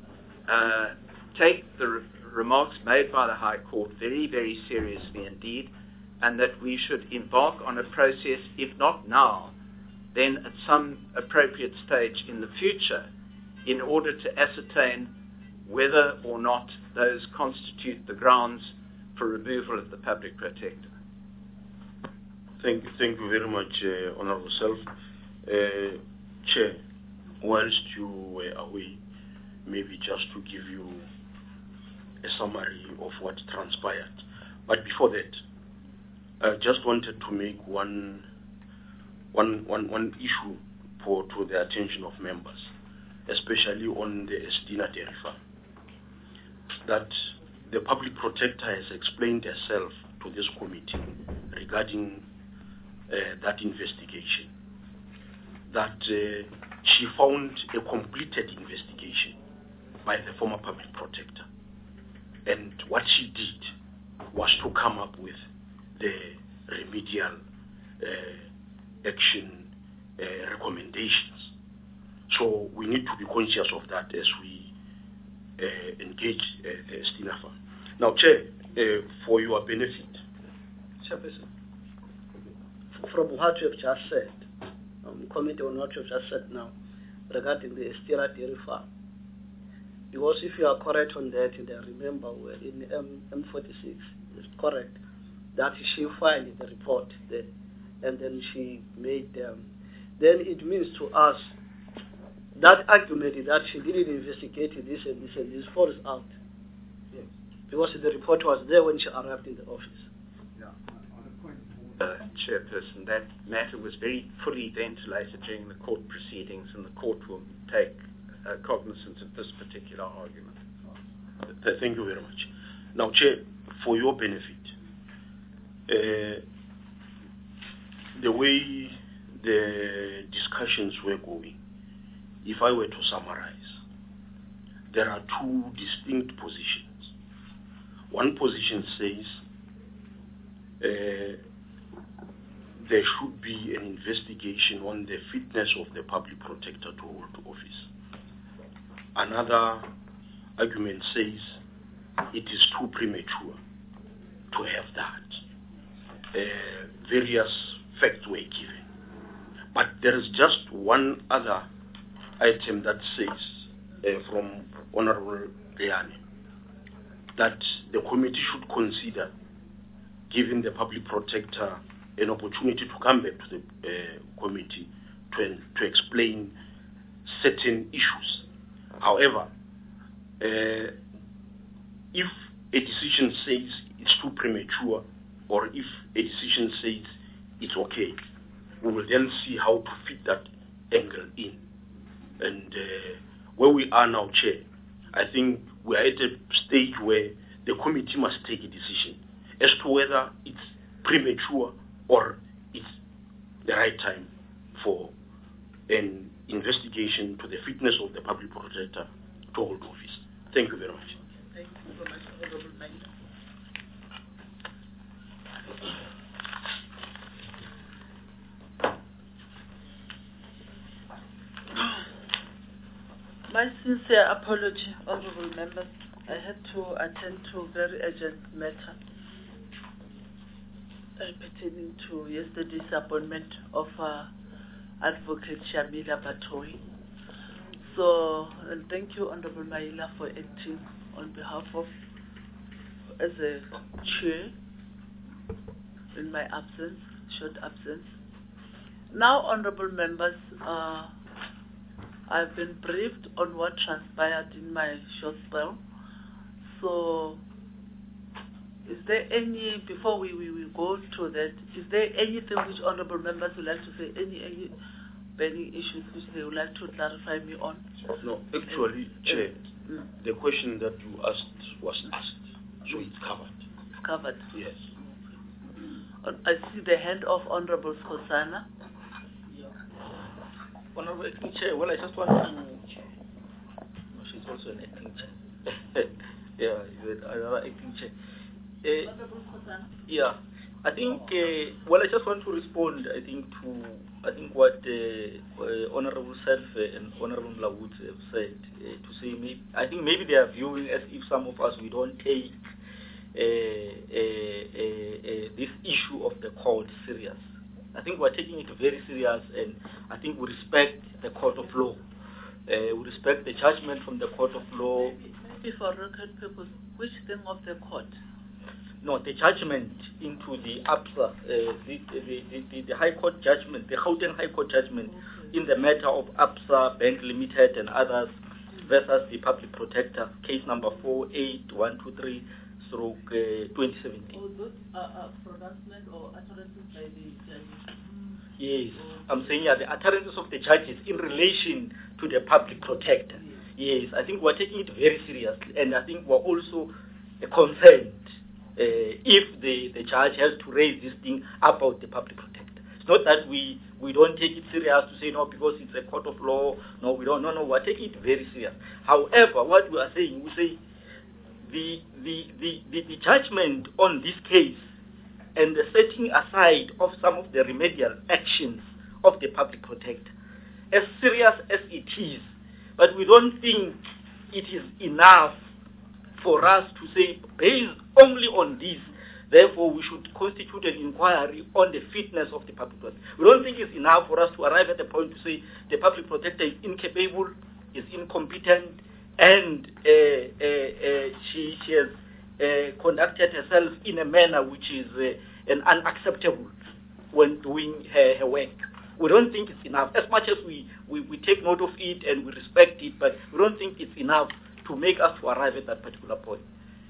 S7: take the remarks made by the High Court very, very seriously indeed, and that we should embark on a process, if not now, then at some appropriate stage in the future, in order to ascertain whether or not those constitute the grounds for removal of the public protector.
S9: Thank you very much, Honourable Self. Chair, whilst you were away, maybe just to give you a summary of what transpired. But before that, I just wanted to make one issue to the attention of members, especially on the Estina Dairy Farm, that the public protector has explained herself to this committee regarding that investigation, that she found a completed investigation by the former public protector, and what she did was to come up with the remedial action recommendations. So we need to be conscious of that as we engage Estina Farm. Now, Chair, for your benefit,
S5: Chairperson, from what you have just said, comment on what you have just said now regarding the Estina Dairy Farm. Because if you are correct on that, and I remember in M46, it's correct, that she filed the report there, and then she made then it means to us that argument that she didn't investigate this and this and this falls out. Yes. Because the report was there when she arrived in the office.
S7: Chairperson, that matter was very fully ventilated during the court proceedings, and the court will take cognizance of this particular argument.
S9: Thank you very much. Now, Chair, for your benefit, the way the discussions were going, if I were to summarize, there are two distinct positions. One position says there should be an investigation on the fitness of the public protector to hold office. Another argument says it is too premature to have that. Various facts were given. But there is just one other item that says, from Honorable Leane, that the committee should consider giving the public protector an opportunity to come back to the committee to explain certain issues. However, if a decision says it's too premature, or if a decision says it's okay, we will then see how to fit that angle in. And where we are now, Chair, I think we are at a stage where the committee must take a decision as to whether it's premature or it's the right time for an investigation to the fitness of the public protector to hold office. Thank you very much.
S1: Thank you so much, Honorable Maida. My sincere apology, honorable members. I had to attend to a very urgent matter pertaining to yesterday's appointment of Advocate Shamila Batoyi. So, and thank you, Honorable Maila, for acting on behalf of, as a chair, in my absence, short absence. Now, honorable members, I've been briefed on what transpired in my short spell. So, is there any, before we go to that, is there anything which honorable members would like to say, any burning issues which they would like to clarify me on?
S9: No, actually, Chair, the question that you asked was asked, so it's covered.
S1: It's covered?
S9: Yes.
S1: I see the hand of Honorable Skosana.
S8: Honorable Acting Chair, well, I just want to... No, she's also an acting chair. Yeah, another acting chair.
S1: Honorable Skosana?
S8: Yeah, I think, well, I just want to respond, I think, to what Honorable Self and Honorable Mlawut have said, to say, I think maybe they are viewing as if some of us, we don't take this issue of the court serious. I think we're taking it very serious, and I think we respect the court of law. We respect the judgment from the court of law.
S1: Maybe for record purpose, which thing of the court?
S8: No, the judgment into the APSA, the High Court judgment, the Gauteng High Court judgment in the matter of APSA Bank Limited and others versus the Public Protector, case number 48123/2017.
S1: Oh, those are pronouncement or utterances by the judges?
S8: Yes, I'm saying the utterances of the judges in relation to the Public Protector. Yes, I think we're taking it very seriously, and I think we're also concerned if the judge has to raise this thing about the Public Protector. It's not that we don't take it serious to say no because it's a court of law. No, we don't. No, we're taking it very serious. However, what we are saying, we say the judgment on this case and the setting aside of some of the remedial actions of the Public Protector, as serious as it is, but we don't think it is enough for us to say, based only on this, therefore we should constitute an inquiry on the fitness of the Public Protector. We don't think it's enough for us to arrive at the point to say the Public Protector is incapable, is incompetent, and she has conducted herself in a manner which is unacceptable when doing her work. We don't think it's enough. As much as we take note of it and we respect it, but we don't think it's enough to make us to arrive at that particular point.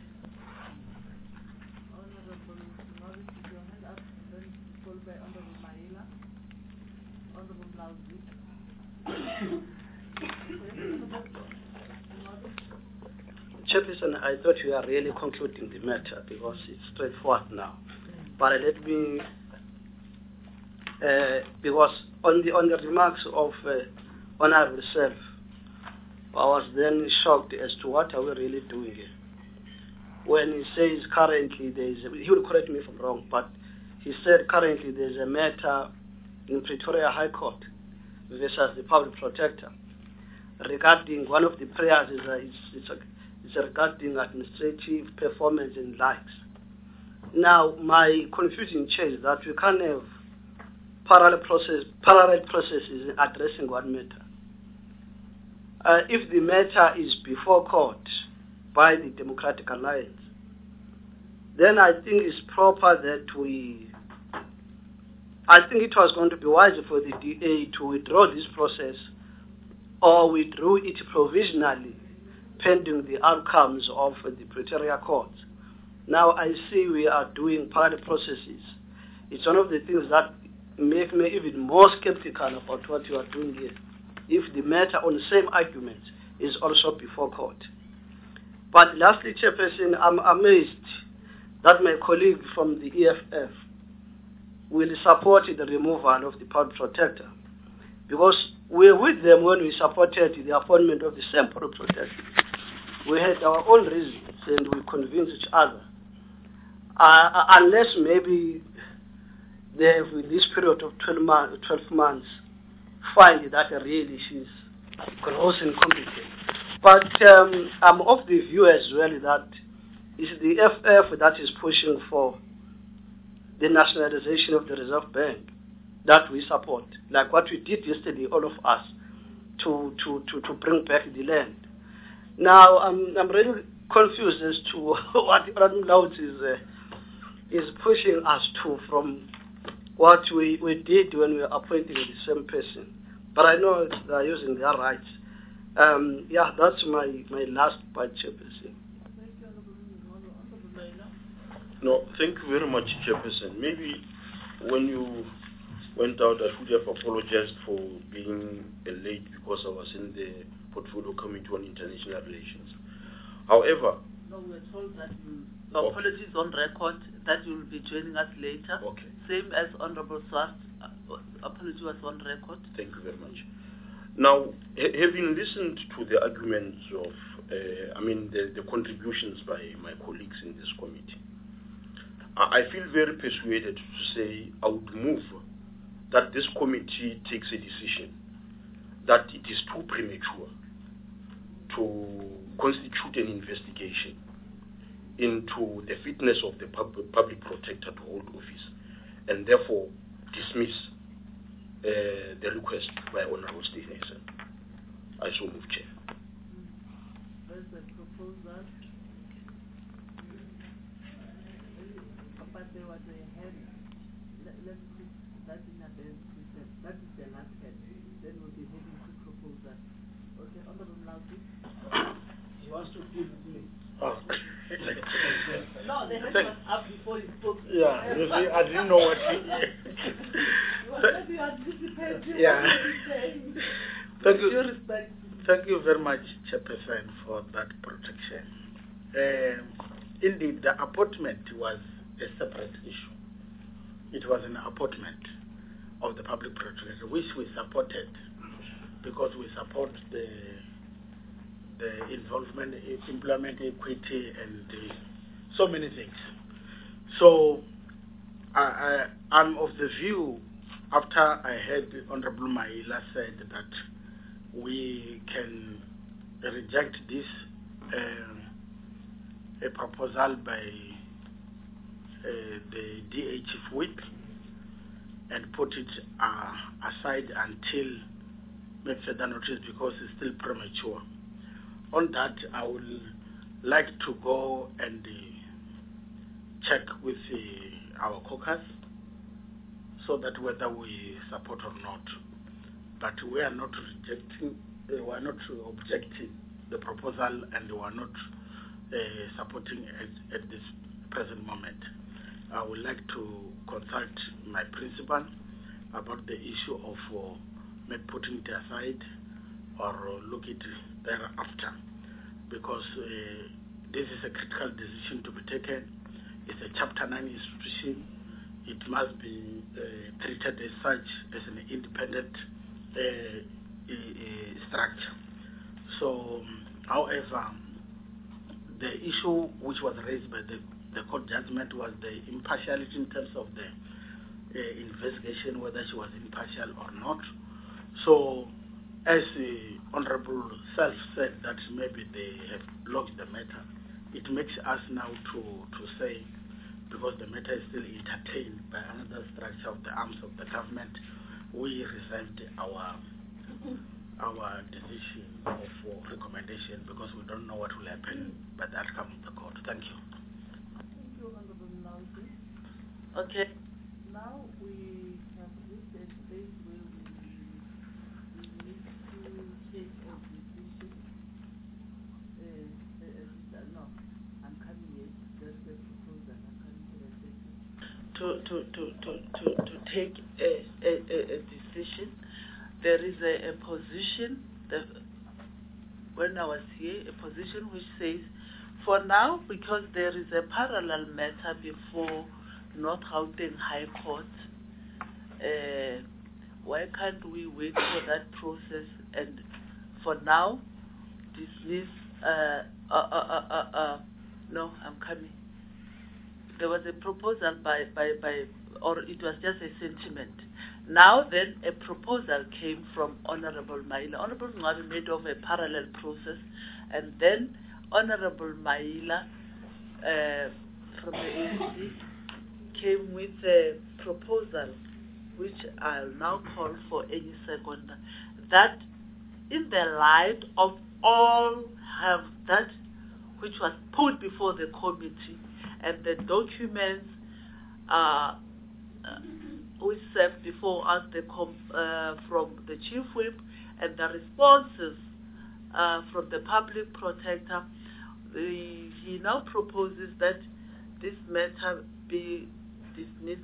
S1: Honorable Morris, your hand up, then followed by Honorable Maila, Honorable Mlawut.
S5: Chairperson, I thought you were really concluding the matter because it's straightforward now. But let me, because on the remarks of Honorable Self, I was then shocked as to what are we really doing here. When he says currently there is, he will correct me if I'm wrong, but he said currently there is a matter in Pretoria High Court versus the Public Protector regarding one of the prayers is regarding administrative performance and likes. Now, my confusion is that we can't have parallel processes addressing one matter. If the matter is before court by the Democratic Alliance, then I think it's proper that I think it was going to be wiser for the DA to withdraw this process or withdrew it provisionally pending the outcomes of the Pretoria court. Now I see we are doing parallel processes. It's one of the things that make me even more skeptical about what you are doing here, if the matter on the same argument is also before court. But lastly, Chairperson, I'm amazed that my colleague from the EFF will support the removal of the Public Protector, because we were with them when we supported the appointment of the same Public Protector. We had our own reasons and we convinced each other. Unless maybe they have, in this period of 12 months, find that really she's gross incompetent. But I'm of the view as well that it's the FF that is pushing for the nationalization of the Reserve Bank that we support, like what we did yesterday, all of us, to bring back the land. Now, I'm really confused as to what Honorable Mlawut is pushing us to from what we did when we were appointing the same person. But I know they're using their rights. Yeah, that's my last part, Chairperson.
S9: No, thank you very much, Chairperson. Maybe when you went out, I should have apologized for being late because I was in the Portfolio Committee on International Relations. However,
S1: no, we were told that you The apology is on record that you will be joining us later.
S9: Okay.
S1: Same as Honorable Swart. Apology was on record.
S9: Thank you very much. Now, having listened to the arguments of, the contributions by my colleagues in this committee, I feel very persuaded to say I would move that this committee takes a decision that it is too premature to constitute an investigation into the fitness of the public protector to hold office, and therefore dismiss the request by Honorable Stevenson. I so move, Chair.
S1: There's a proposal. But there was a hand. Let's put that in a band system. That is the last hand. Then we'll be heading to proposal. Okay, Honorable Lauti.
S2: He wants to deal with me.
S9: Oh.
S1: No, the hand was up before he spoke.
S9: Yeah, you see, I didn't know what he...
S2: Yeah.
S1: Thank you.
S2: Thank you very much, Chairperson, for that protection. Indeed, the appointment was a separate issue. It was an appointment of the public protector, which we supported because we support the involvement, employment equity, and so many things. So I'm of the view, after I heard Honorable Maila said that we can reject this a proposal by the DA Chief Whip and put it aside until make further notice because it's still premature. On that, I would like to go and check with our caucus so that whether we support or not. But we are not rejecting, we are not objecting the proposal, and we are not supporting it at this present moment. I would like to consult my principal about the issue of maybe putting it aside or look at it thereafter, because this is a critical decision to be taken. It's a Chapter 9 institution. It must be treated as such, as an independent structure. So, however, the issue which was raised by the court judgment was the impartiality in terms of the investigation, whether she was impartial or not. So, as the Honorable Self said that maybe they have locked the matter, it makes us now to say, because the matter is still entertained by another structure of the arms of the government, we reserved our decision of recommendation because we don't know what will happen by the outcome of the court. Thank you.
S1: Thank you, Honorable Lauti. Okay, now we have reached a stage where we need to take a decision. No, I'm coming yet. There's a proposal. I'm coming to the to take a decision. There is a position that when I was here, a position which says, for now, because there is a parallel matter before North Gauteng High Court, why can't we wait for that process and for now dismiss? No, I'm coming. There was a proposal or it was just a sentiment. Now then, a proposal came from Honorable Maila. Honorable Maila made of a parallel process, and then Honorable Maila from the ANC came with a proposal, which I'll now call for any second, that in the light of all have that which was put before the committee and the documents which served before us from the Chief Whip and the responses from the public protector, he now proposes that this matter be dismissed,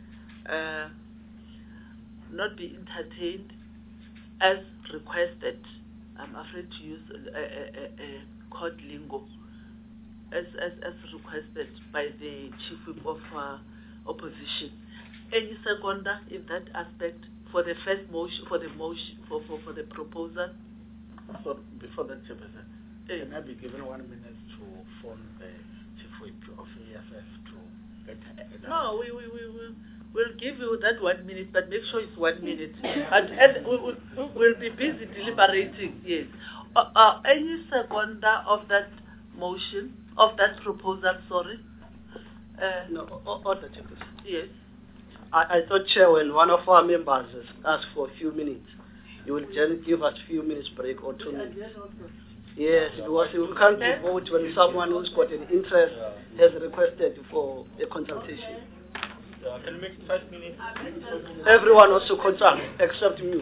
S1: not be entertained as requested. I'm afraid to use court lingo. as requested by the Chief Whip of Opposition. Any seconder in that aspect for the first motion, for the proposal?
S2: So before that, Chairperson, can I be given 1 minute to phone the Chief Whip of EFF to get
S1: No, we'll give you that 1 minute, but make sure it's 1 minute. And we'll be busy deliberating, yes. Any seconder of that motion, of that proposal, sorry?
S5: No, order, Chairperson.
S1: Yes.
S5: I thought, Chair, when one of our members has asked for a few minutes, you will just give us a few minutes break or 2 minutes. Yes, because we can't vote when someone who's got an interest has requested for a consultation.
S8: Can you make it 5 minutes?
S5: Everyone also consult, except me.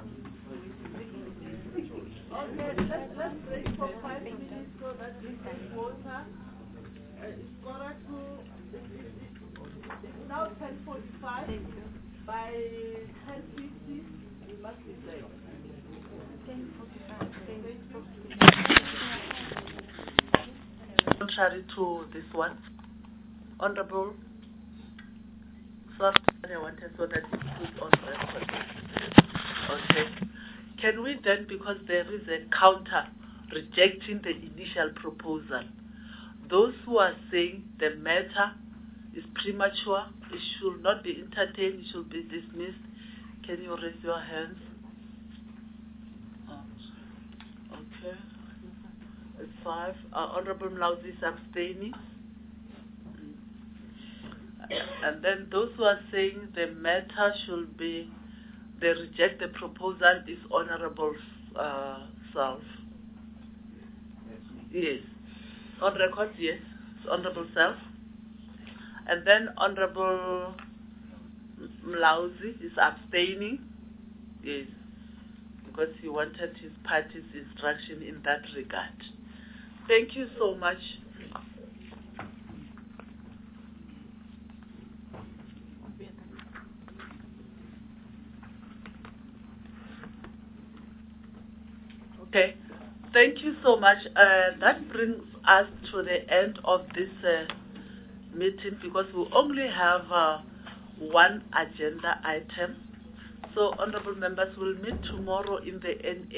S1: Okay, let's break for 5 minutes so that we can vote. It's now 10:45. By 10:50, we must be there. Contrary to this one, Honorable Soft, I wanted so that it's put on record. Okay. Can we then, because there is a counter rejecting the initial proposal, those who are saying the matter is premature, it should not be entertained, it should be dismissed, can you raise your hands? Okay. It's 5. Honorable Mlauzi is abstaining. And then those who are saying the matter should be, they reject the proposal, is Honorable Self. Yes. On record, yes. It's Honorable Self. And then Honorable Mlauzi is abstaining. Yes. Because he wanted his party's instruction in that regard. Thank you so much. Okay, thank you so much. That brings us to the end of this meeting because we only have one agenda item. So, honorable members, we'll meet tomorrow in the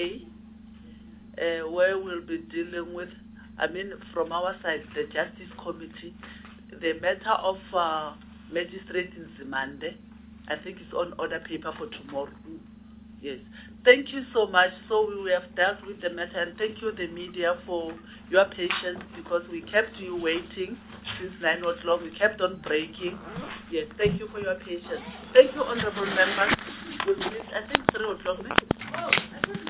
S1: NA, where we'll be dealing with, from our side, the Justice Committee, the matter of Magistrate in Zimande. I think it's on order paper for tomorrow. Yes. Thank you so much. So we have dealt with the matter, and thank you, the media, for your patience because we kept you waiting since 9 o'clock. We kept on breaking. Yes, thank you for your patience. Thank you, honorable members. We'll meet, I think, 3 o'clock.